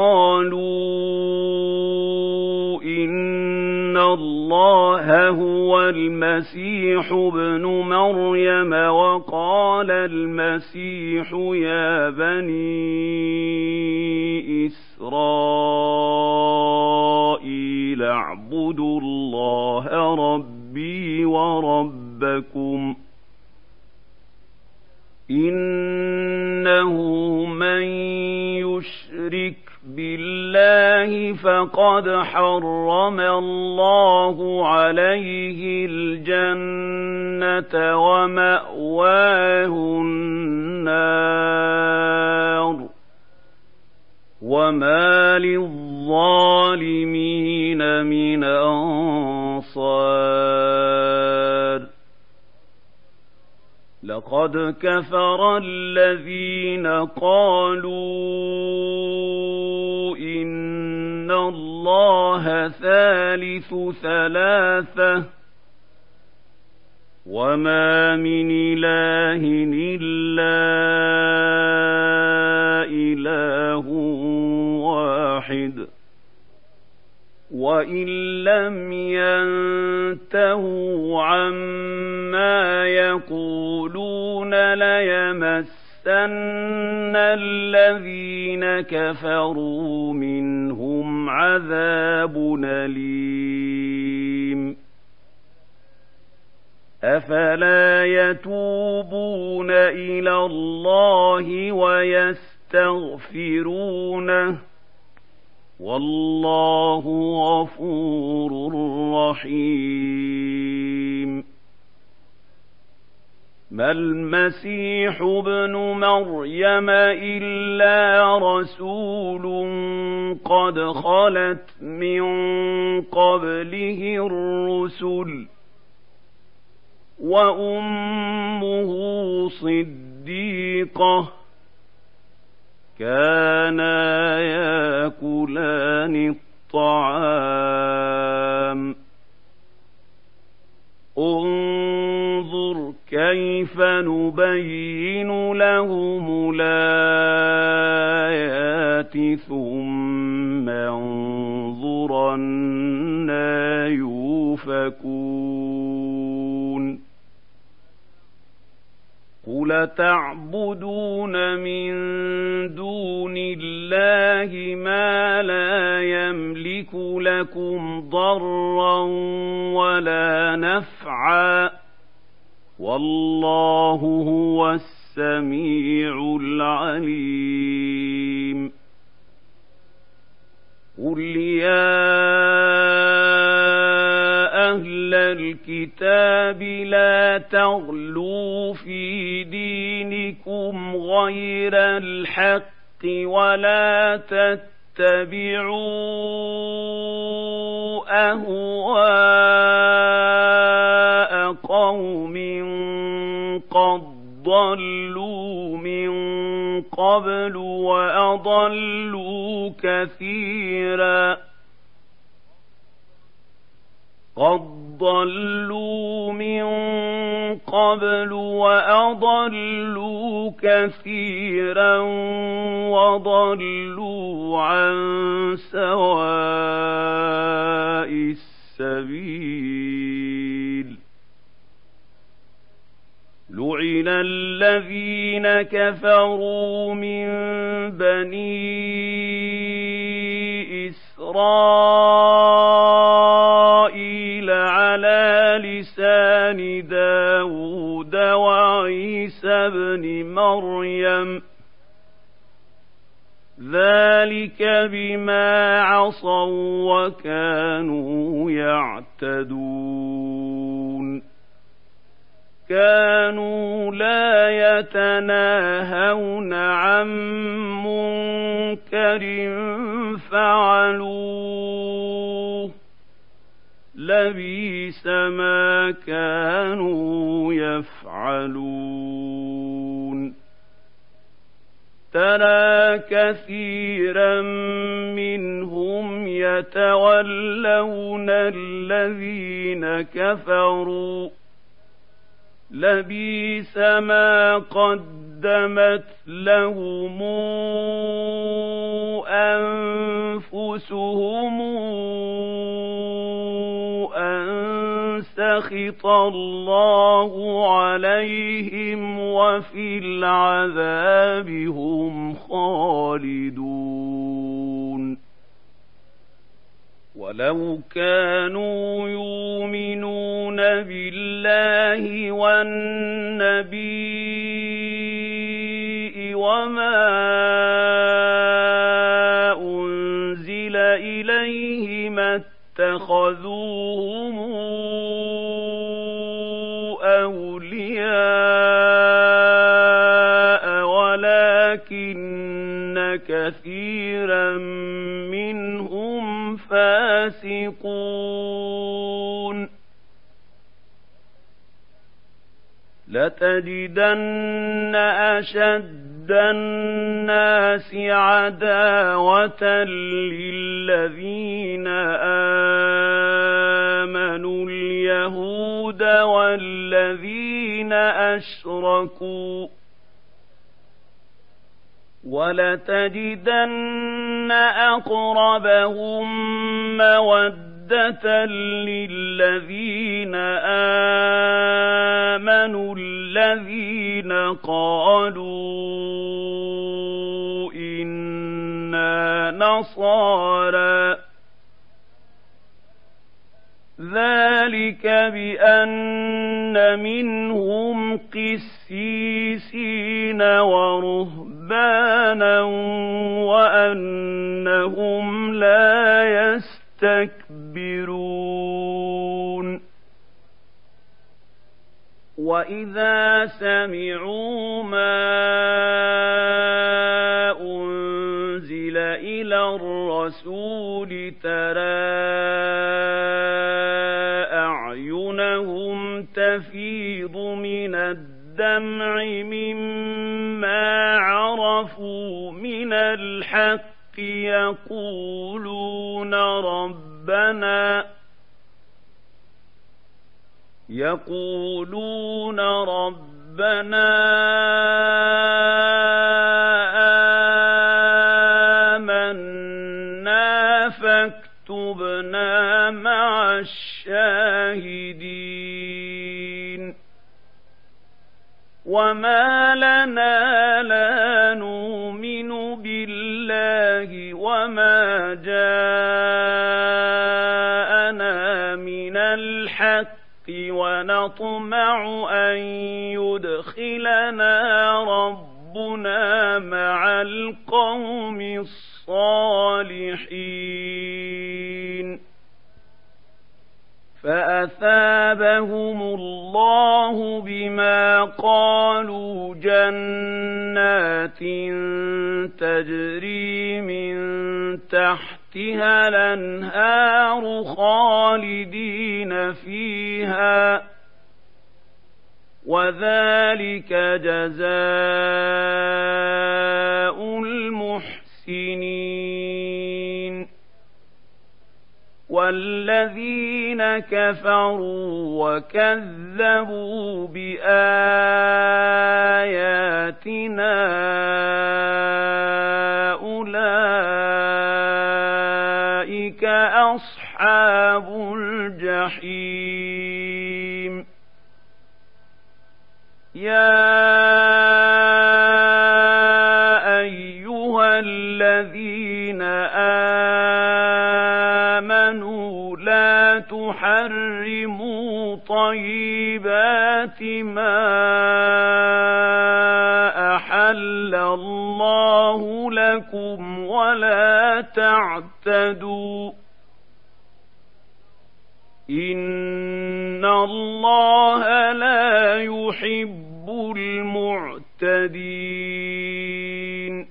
قالوا إن الله هو المسيح ابن مريم وقال المسيح يا بني إسرائيل اعبدوا الله ربي وربكم إنه من يشرك بالله فقد حرم الله عليه الجنة ومأواه النار وما للظالمين من أنصار لقد كفر الذين قالوا إن الله ثالث ثلاثة وما من إله إلا إله واحد وإن لم ينتهوا عما يقولون ليمسن الذين كفروا منهم عذاب أليم أفلا يتوبون إلى الله ويستغفرونه والله غفور رحيم ما المسيح ابن مريم إلا رسول قد خلت من قبله الرسل وأمه صديقة كانا يأكلان الطعام انظر كيف نبين لهم الآيات ثم انظر أنى يؤفكون قل تعبدون من دون الله ما لا يملك لكم ضرا ولا نفعا والله هو السميع العليم قل يا أهل الكتاب لا تغلوا في دينكم غير الحق ولا تتبعوا أهواء قوم قد ضلوا من قبل وأضلوا كثيرا قد ضلوا من قبل وأضلوا كثيرا وضلوا عن سواء السبيل لعن الذين كفروا من بني إسرائيل على لسان داود وعيسى بن مريم ذلك بما عصوا وكانوا يعتدون كانوا لا يتناهون عن منكر فعلوه لبئس ما كانوا يفعلون ترى كثيرا منهم يتولون الذين كفروا لبئس ما قدمت لهم أنفسهم أن سخط الله عليهم وفي العذاب هم خالدون ولو كانوا يؤمنون بالله والنبي وما أنزل إليه ما اتخذوهم أولياء ولكن كثيرا منهم فاسقون لتجدن أشد الناس عداوة للذين آمنوا اليهود والذين أشركوا ولتجدن أقربهم مودة للذين آمنوا الذين قالوا إنا نصارى ذلك بأن منهم قسيسين ورهبانا وأنهم لا يستكبرون وَإِذَا سَمِعُوا مَا أُنزِلَ إِلَى الرَّسُولِ تَرَىٰ أَعْيُنَهُمْ تَفِيضُ مِنَ الدَّمْعِ مِمَّا عَرَفُوا مِنَ الْحَقِّ يَقُولُونَ رَبَّنَا آمَنَّا فَاكْتُبْنَا مَعَ الشَّاهِدِينَ وَمَا لَنَا لَا نُؤْمِنُ بِاللَّهِ وَمَا جَاءَنَا مِنَ الْحَقِّ وَنَطْمَعُ أَن يُدْخِلَنَا رَبُّنَا مَعَ الْقَوْمِ الصَّالِحِينَ فَأَثَابَهُمُ اللَّهُ بِمَا قَالُوا جَنَّاتٍ تَجْرِي مِن تَحْتِهَا الْأَنْهَارُ خَالِدِينَ فِيهَا ۚ وَذَلِكَ جَزَاءُ الْمُحْسِنِينَ وَالَّذِينَ كَفَرُوا وَكَذَّبُوا بِآيَاتِنَا أُولَٰئِكَ أَصْحَابُ الْجَحِيمِ يَا أَيُّهَا الَّذِينَ آمَنُوا لَا تُحَرِّمُوا طَيِّبَاتِ مَا أَحَلَّ اللَّهُ لَكُمْ وَلَا تَعْتَدُوا إِنَّ اللَّهَ لَا يُحِبُّ الْمُعْتَدِينَ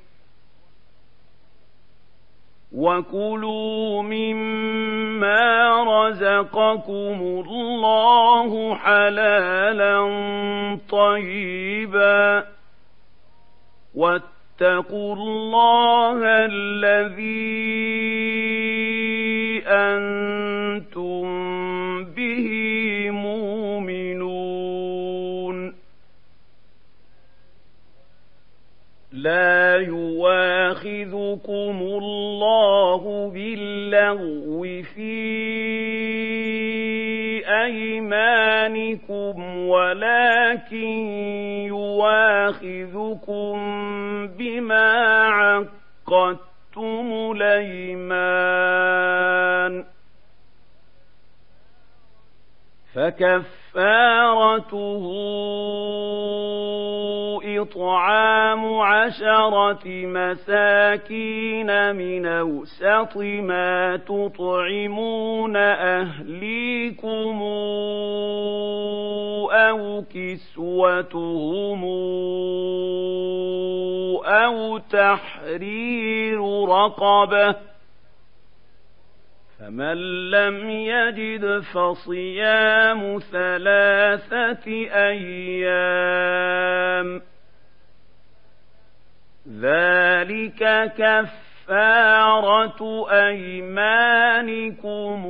وَكُلُوا مِمَّا رَزَقَكُمُ اللَّهُ حَلَالًا طَيِّبًا وَاتَّقُوا اللَّهَ الَّذِي أَنتُم بِهِ مُؤْمِنُونَ لَا يُؤَاخِذُكُمُ اللَّهُ بِاللَّغْوِ فِي أَيْمَانِكُمْ وَلَكِن يُؤَاخِذُكُم بِمَا عَقَّدتُّمُ الْأَيْمَانَ فَكَفَّارَتُهُ إِطْعَامُ 10 مساكين من أوسط ما تطعمون أهليكم أو كسوتهم أو تحرير رقبة فمن لم يجد فصيام 3 أيام ذلك كفارة أيمانكم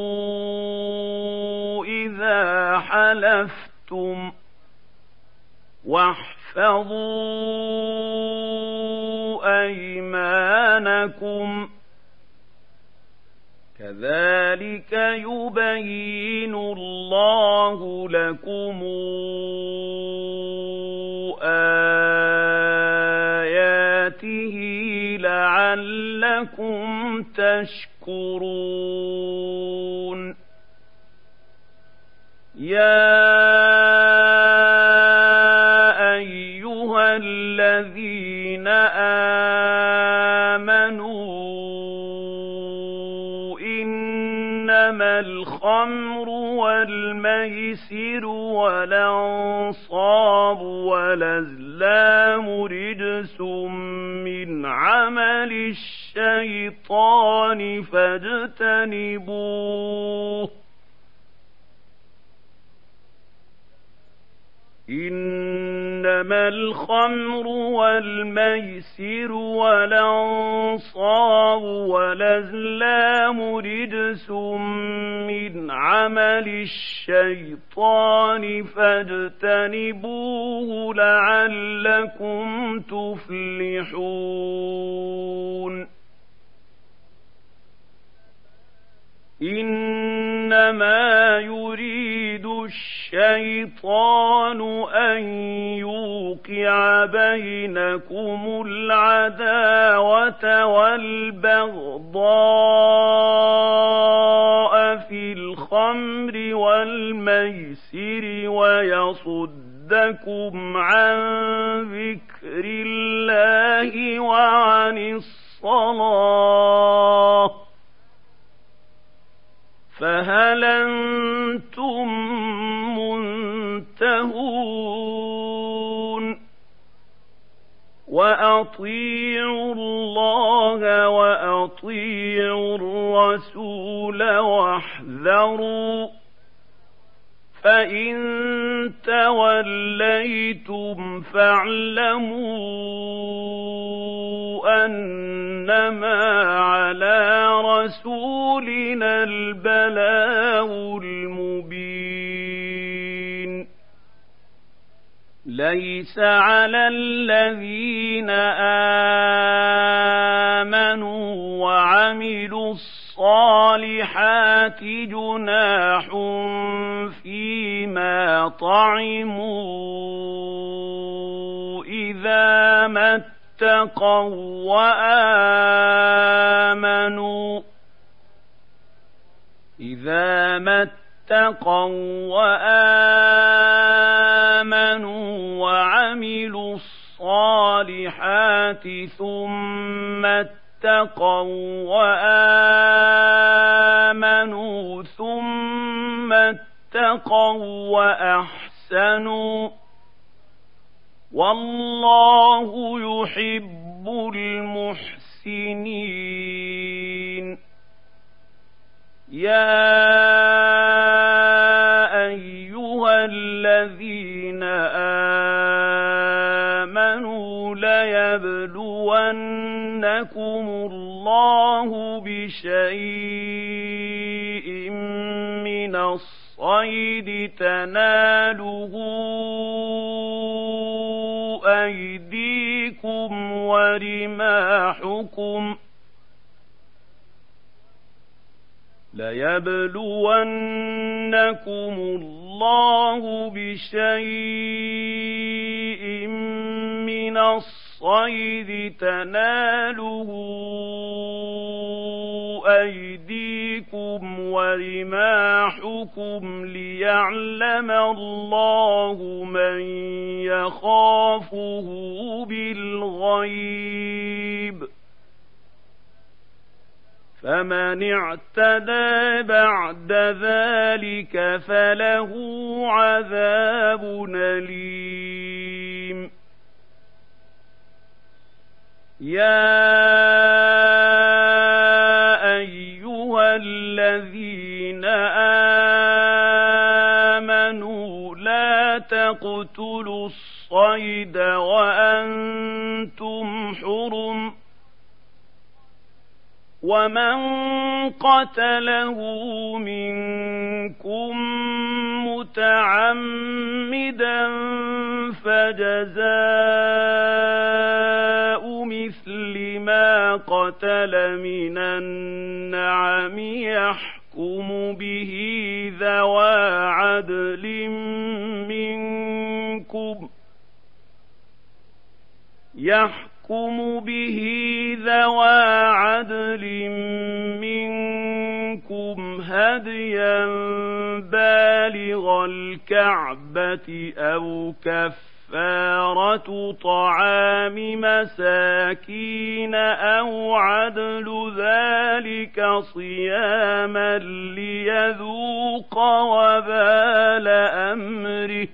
إذا حلفتم واحفظوا أيمانكم كذلك يبين الله لكم آياته لعلكم تشكرون يا أيها الذين آمنوا إنما الخمر والميسر والميسر والأنصاب والأزلام رجس من عمل الشيطان فاجتنبوه إنما الخمر والميسر والأنصاب والأزلام رجس من عمل الشيطان فاجتنبوه لعلكم تفلحون إنما يريد الشيطان أن يوقع بينكم العداوة والبغضاء في الخمر والميسر ويصدكم عن ذكر الله وعن الصلاة فهل أنتم منتهون وأطيعوا الله وأطيعوا الرسول واحذروا فإن توليتم فاعلموا أنما على رسولنا البلاغ المبين ليس على الذين آمنوا وعملوا الصالحات جناح فيما طعموا إذا ما اتقوا وآمنوا وعملوا الصالحات ثم اتقوا وآمنوا ثم اتقوا وأحسنوا والله يحب المحسنين يا أيها الذين آمنوا ليبلونكم الله بشيء من الصيد تناله أيديكم ورماحكم ليبلونكم الله بشيء من الصيد تناله أيديكم ورماحكم ليعلم الله من يخافه بالغيب فمن اعتدى بعد ذلك فله عذاب أليم يا أيها الذين آمنوا لا تقتلوا الصيد وأنتم حرم ومن قتله منكم متعمدا فجزاء مثل ما قتل من النعم يحكم به ذوى عدل منكم هديا بالغ الكعبة أو كفارة كفارة طعام مساكين أو عدل ذلك صياما ليذوق وبال أمره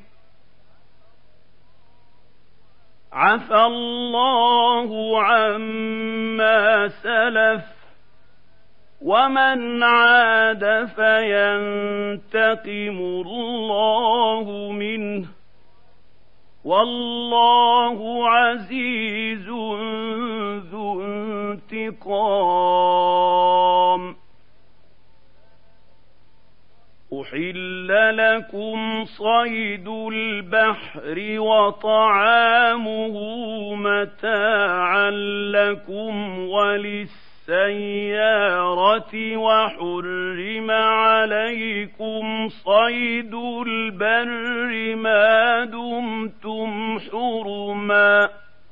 عفى الله عما سلف ومن عاد فينتقم الله منه والله عزيز ذو انتقام. أحل لكم صيد البحر وطعامه متاعا لكم وللسيارة وحرم عليكم صيد البر ما دمتم حرما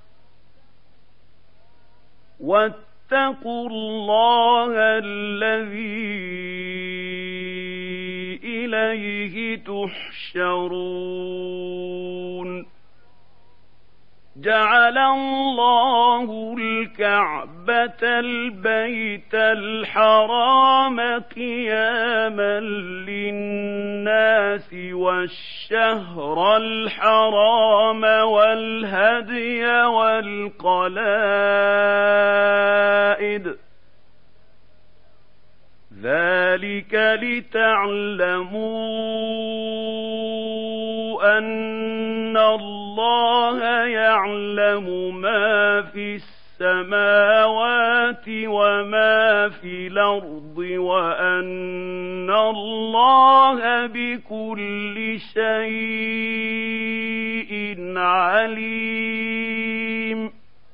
واتقوا الله الذي إليه تحشرون. جعل الله الكعبة البيت الحرام قياما للناس والشهر الحرام والهدي والقلائد ذلك لتعلموا أن الله يعلم ما في السماوات وما في الأرض وأن الله بكل شيء عليم.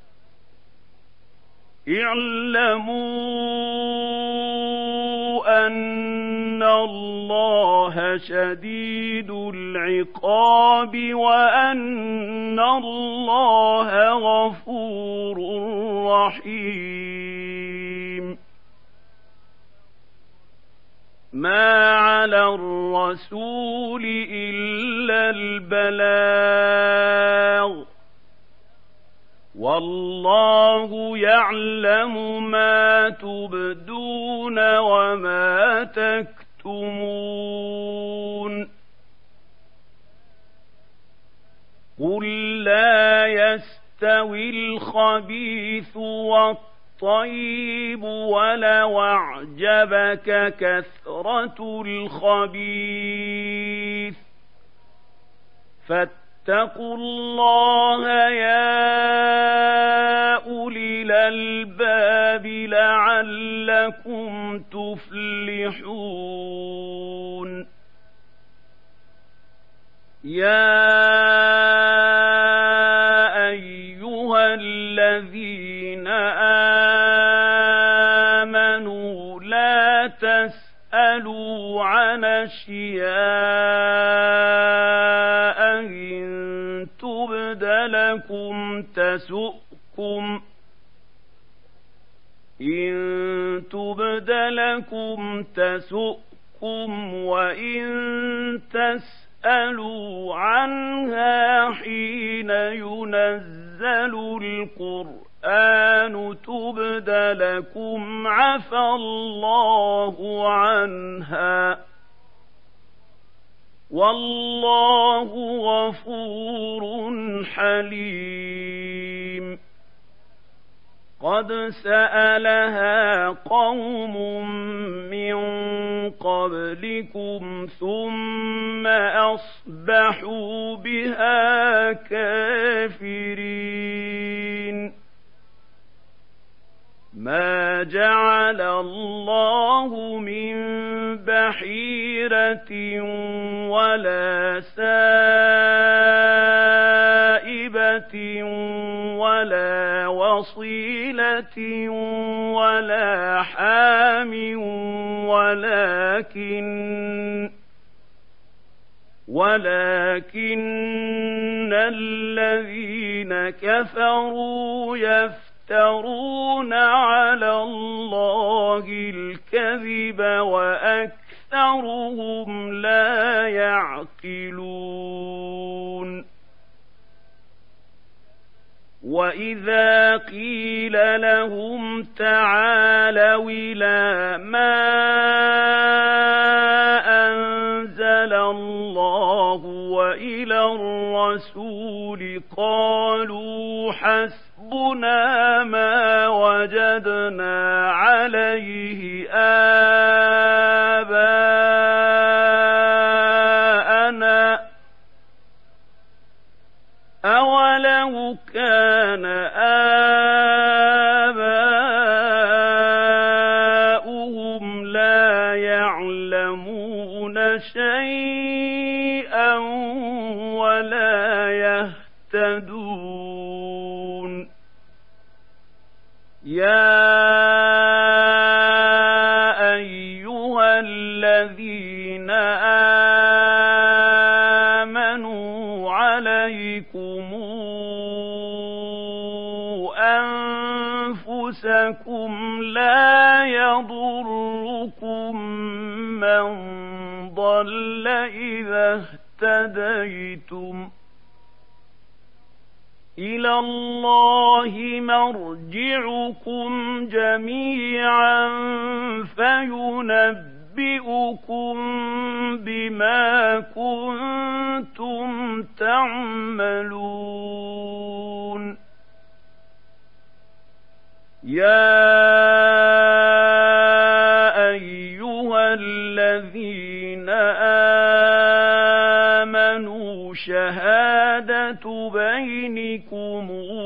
اعلموا أن الله شديد العقاب وأن الله غفور رحيم. ما على الرسول إلا البلاغ والله يعلم ما تبدون وما تكتمون. قل لا يستوي الخبيث والطيب ولو أعجبك كثرة الخبيث فاتقوا الله يا أولي الألباب لعلكم تفلحون. يا أيها الذين آمنوا لا تسألوا عن أشياء إن تبد لكم تسؤكم وإن تسألوا عنها حين ينزل القرآن تبد لكم عفى الله عنها والله غفور حليم. قد سألها قوم من قبلكم ثم أصبحوا بها كافرين. ما جعل الله من بحيرة ولا سائبة ولا وصيلة ولا حام ولكن الذين كفروا يفترون على الله الكذب وأكثرهم لا يعقلون. وإذا قيل لهم تعالوا إلى ما أنزل الله وإلى الرسول قالوا حسبنا ما وجدنا عليه آباءنا أولو كان آباؤهم لا يعلمون شيئا ولا يهتدون يا أيها الذين آمنوا عليكم أنفسكم لا يضركم من ضل إذا اهتديتم إلى الله مرجعكم جميعا فينبئكم بما كنتم تعملون يا أيها الذين آمنوا شهادة بينكم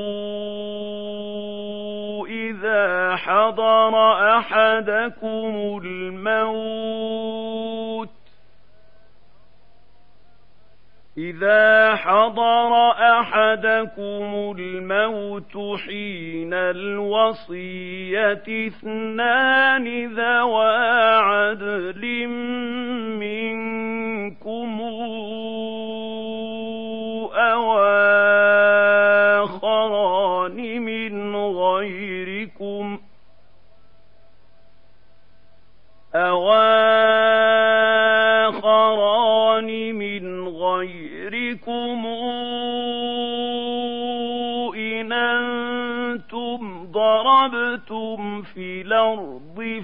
إذا حضر أحدكم الموت حين الوصية اثنان ذوى عدل منكم أو آخران من غيركم إن أنتم ضربتم في الأرض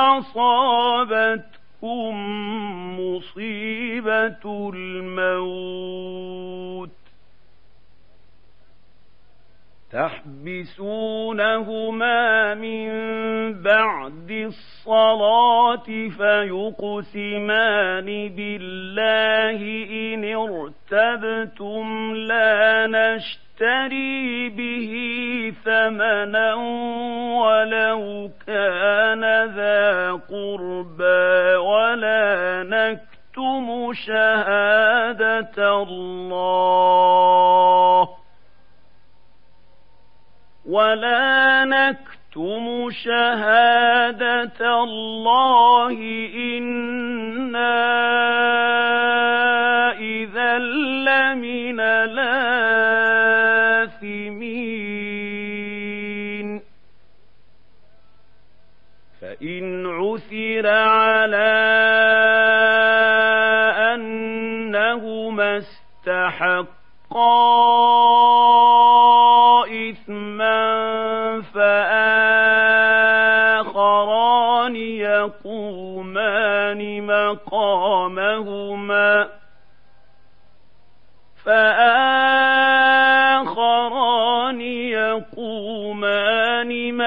فأصابتكم مصيبة الموت تحبسونهما من بعد الصلاة فيقسمان بالله إن ارتبتم لا نشتري به ثمنا ولو كان ذا قربى ولا نكتم شهادة الله إنا إذا لمن الآثمين فإن عثر على أنهما استحقا إثما فآخران يقومان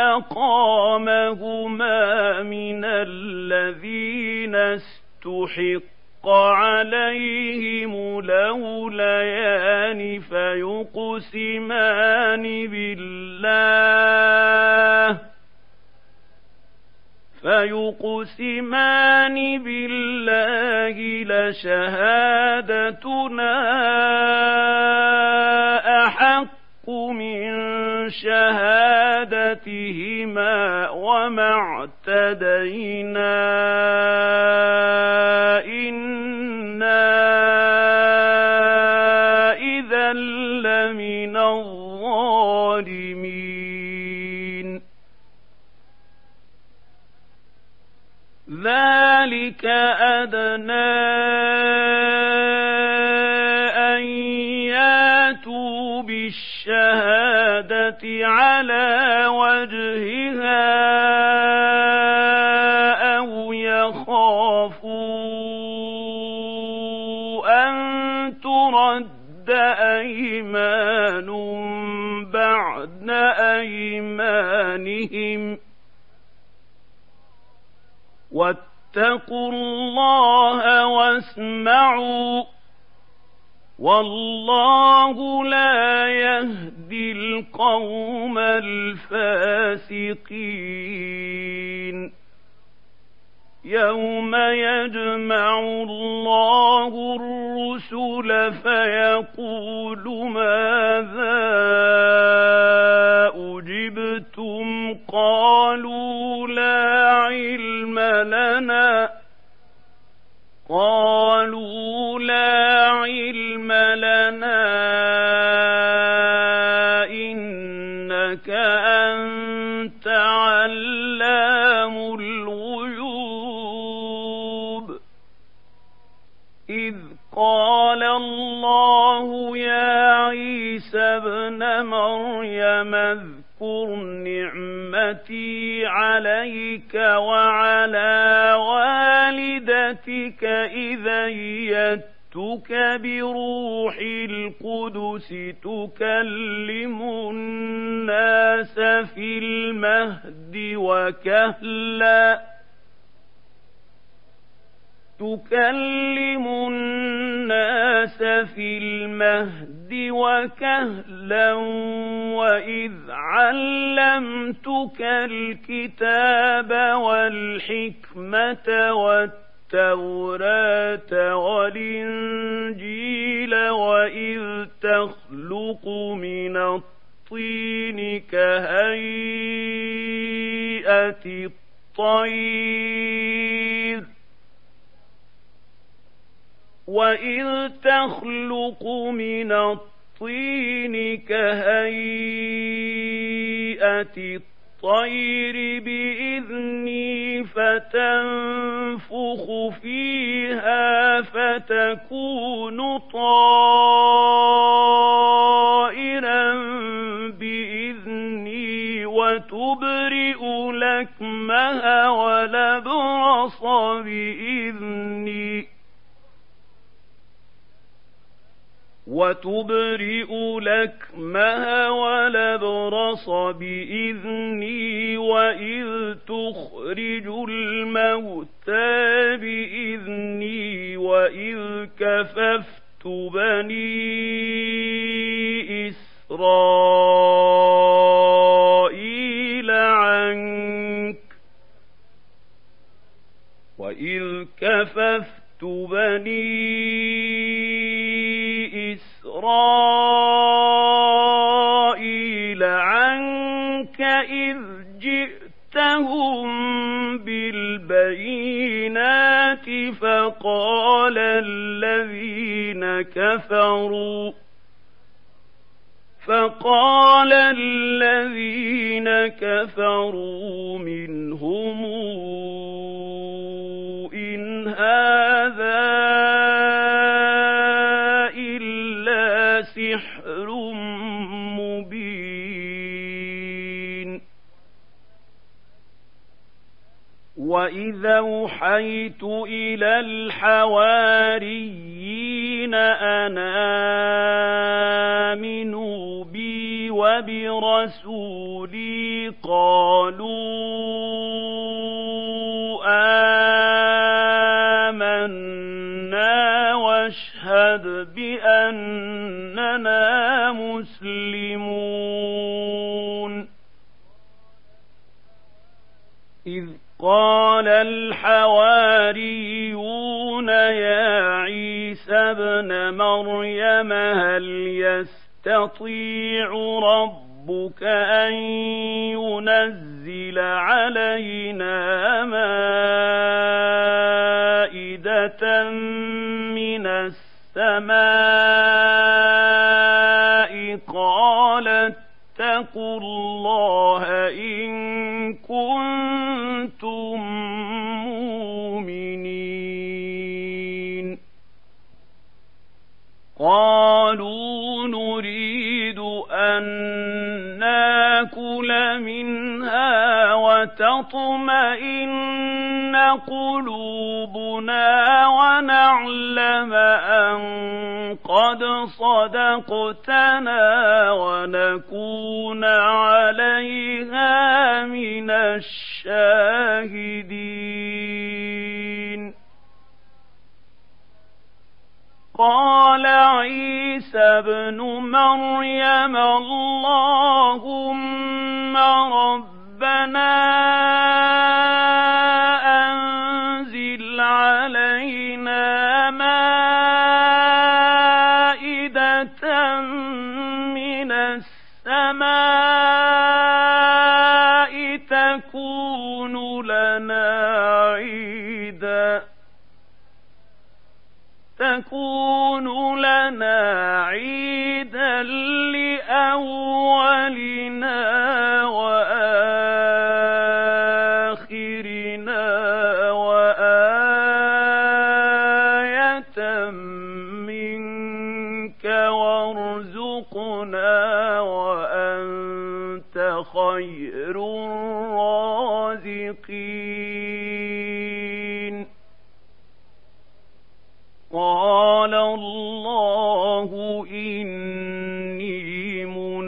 مقامهما من الذين استحق عليهم الأوليان فيقسمان بالله لشهادتنا أحق من شهادتهما وما اعتدينا إنا إذا لمن الظالمين ذلك أدنى أن ياتوا بالشهادة على وجهها أو يخافوا أن ترد أيمان بعد أيمانهم واتقوا الله واسمعوا والله لا يهدي القوم الفاسقين يوم يجمع الله الرسل فيقول ماذا أجبتم قالوا لا علم لنا إنك أنت علام الغيوب إذ قال الله يا عيسى ابن مريم اذكر نعمتي عليك وعلى والدتك إذ أيدتك بروح القدس تكلم الناس في المهد وكهلا وإذ علمتك الكتاب والحكمة والتوراة والإنجيل وإذ تخلق من الطين كهيئة الطير وإذ تخلق من الطين كهيئة الطير بإذني فتنفخ فيها فتكون طائرا بإذني وتبرئ لكمها ولبرص بإذني وإذ تخرج الموتى بإذني وإذ كففت بني إسرائيل عنك إذ جئتهم بالبينات فقال الذين كفروا منهم إن هذا إلا سحر مبين وإذا أوحيت إلى الحواريين أن آمنوا بي وبرسولي قالوا آمنا واشهد بأننا مسلمون إذ قال الحواريون يا عيسى ابن مريم هل يستطيع ربك أن ينزل علينا مائدة من السماء قال اتقوا الله إن كنتم مؤمنين قالوا نريد أن وتطمئن قلوبنا ونعلم أن قد صدقتنا ونكون عليها من الشاهدين. قال عيسى ابن مريم اللهم ربنا أنزل علينا مائدة من السماء تكون لنا عيدا لأولنا وآخرنا وآية منك وارزقنا وأنت خير الرازقين. قال الله إني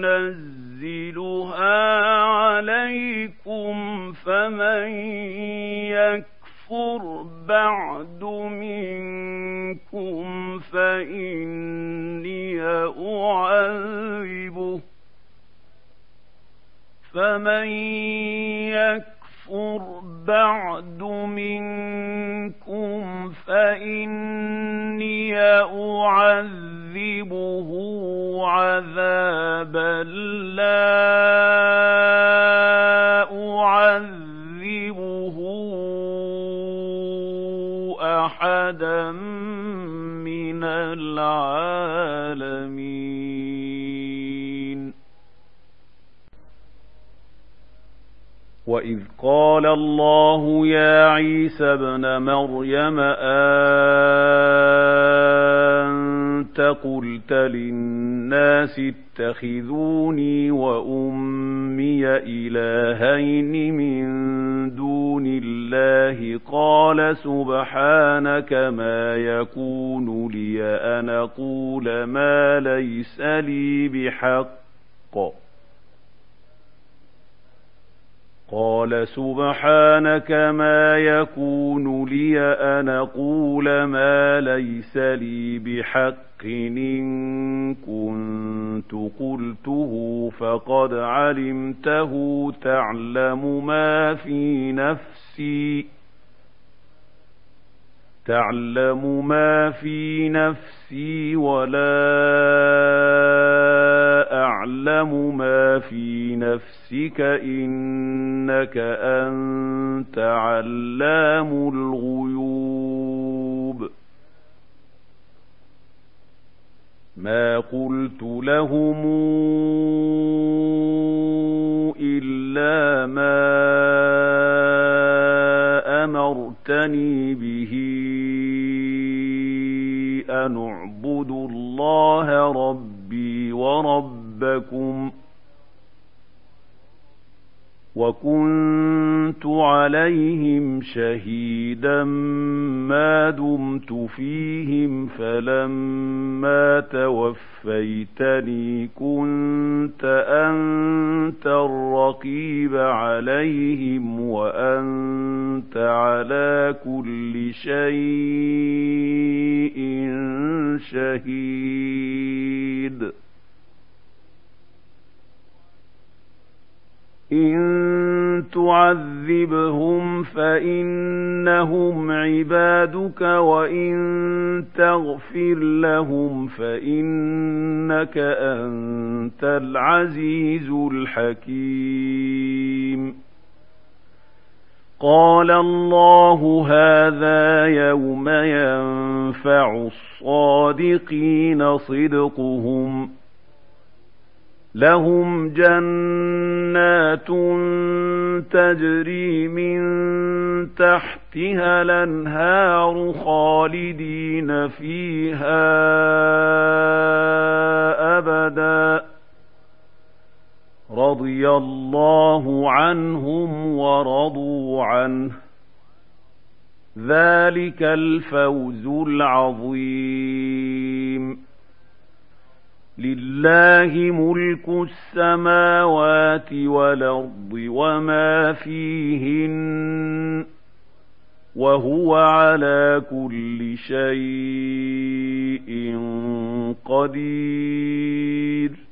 منزلها عليكم فمن يكفر بعد منكم فإني أعذبه عذابا لا أعذبه أحدا من العالمين. وإذ قال الله يا عيسى ابن مريم أنت قلت للناس اتخذوني وأمي إلهين من دون الله قال سبحانك ما يكون لي أن أقول ما ليس لي بحق قال سبحانك ما يكون لي أن أقول ما ليس لي بحق إن كنت قلته فقد علمته تعلم ما في نفسي ولا أعلم ما في نفسك إنك أنت علام الغيوب. ما قلت لهم إلا ما أمرتني به أن اعبدوا الله ربي وربكم وكنت عليهم شهيدا ما دمت فيهم فلما توفيتني كنت أنت الرقيب عليهم وأنت على كل شيء شهيد. إن تعذبهم فإنهم عبادك وإن تغفر لهم فإنك أنت العزيز الحكيم. قال الله هذا يوم ينفع الصادقين صدقهم لهم جنات تجري من تحتها الأنهار خالدين فيها أبدا رضي رضي الله عنهم ورضوا عنه ذلك الفوز العظيم لله ملك السماوات والأرض وما فيهن وهو على كل شيء قدير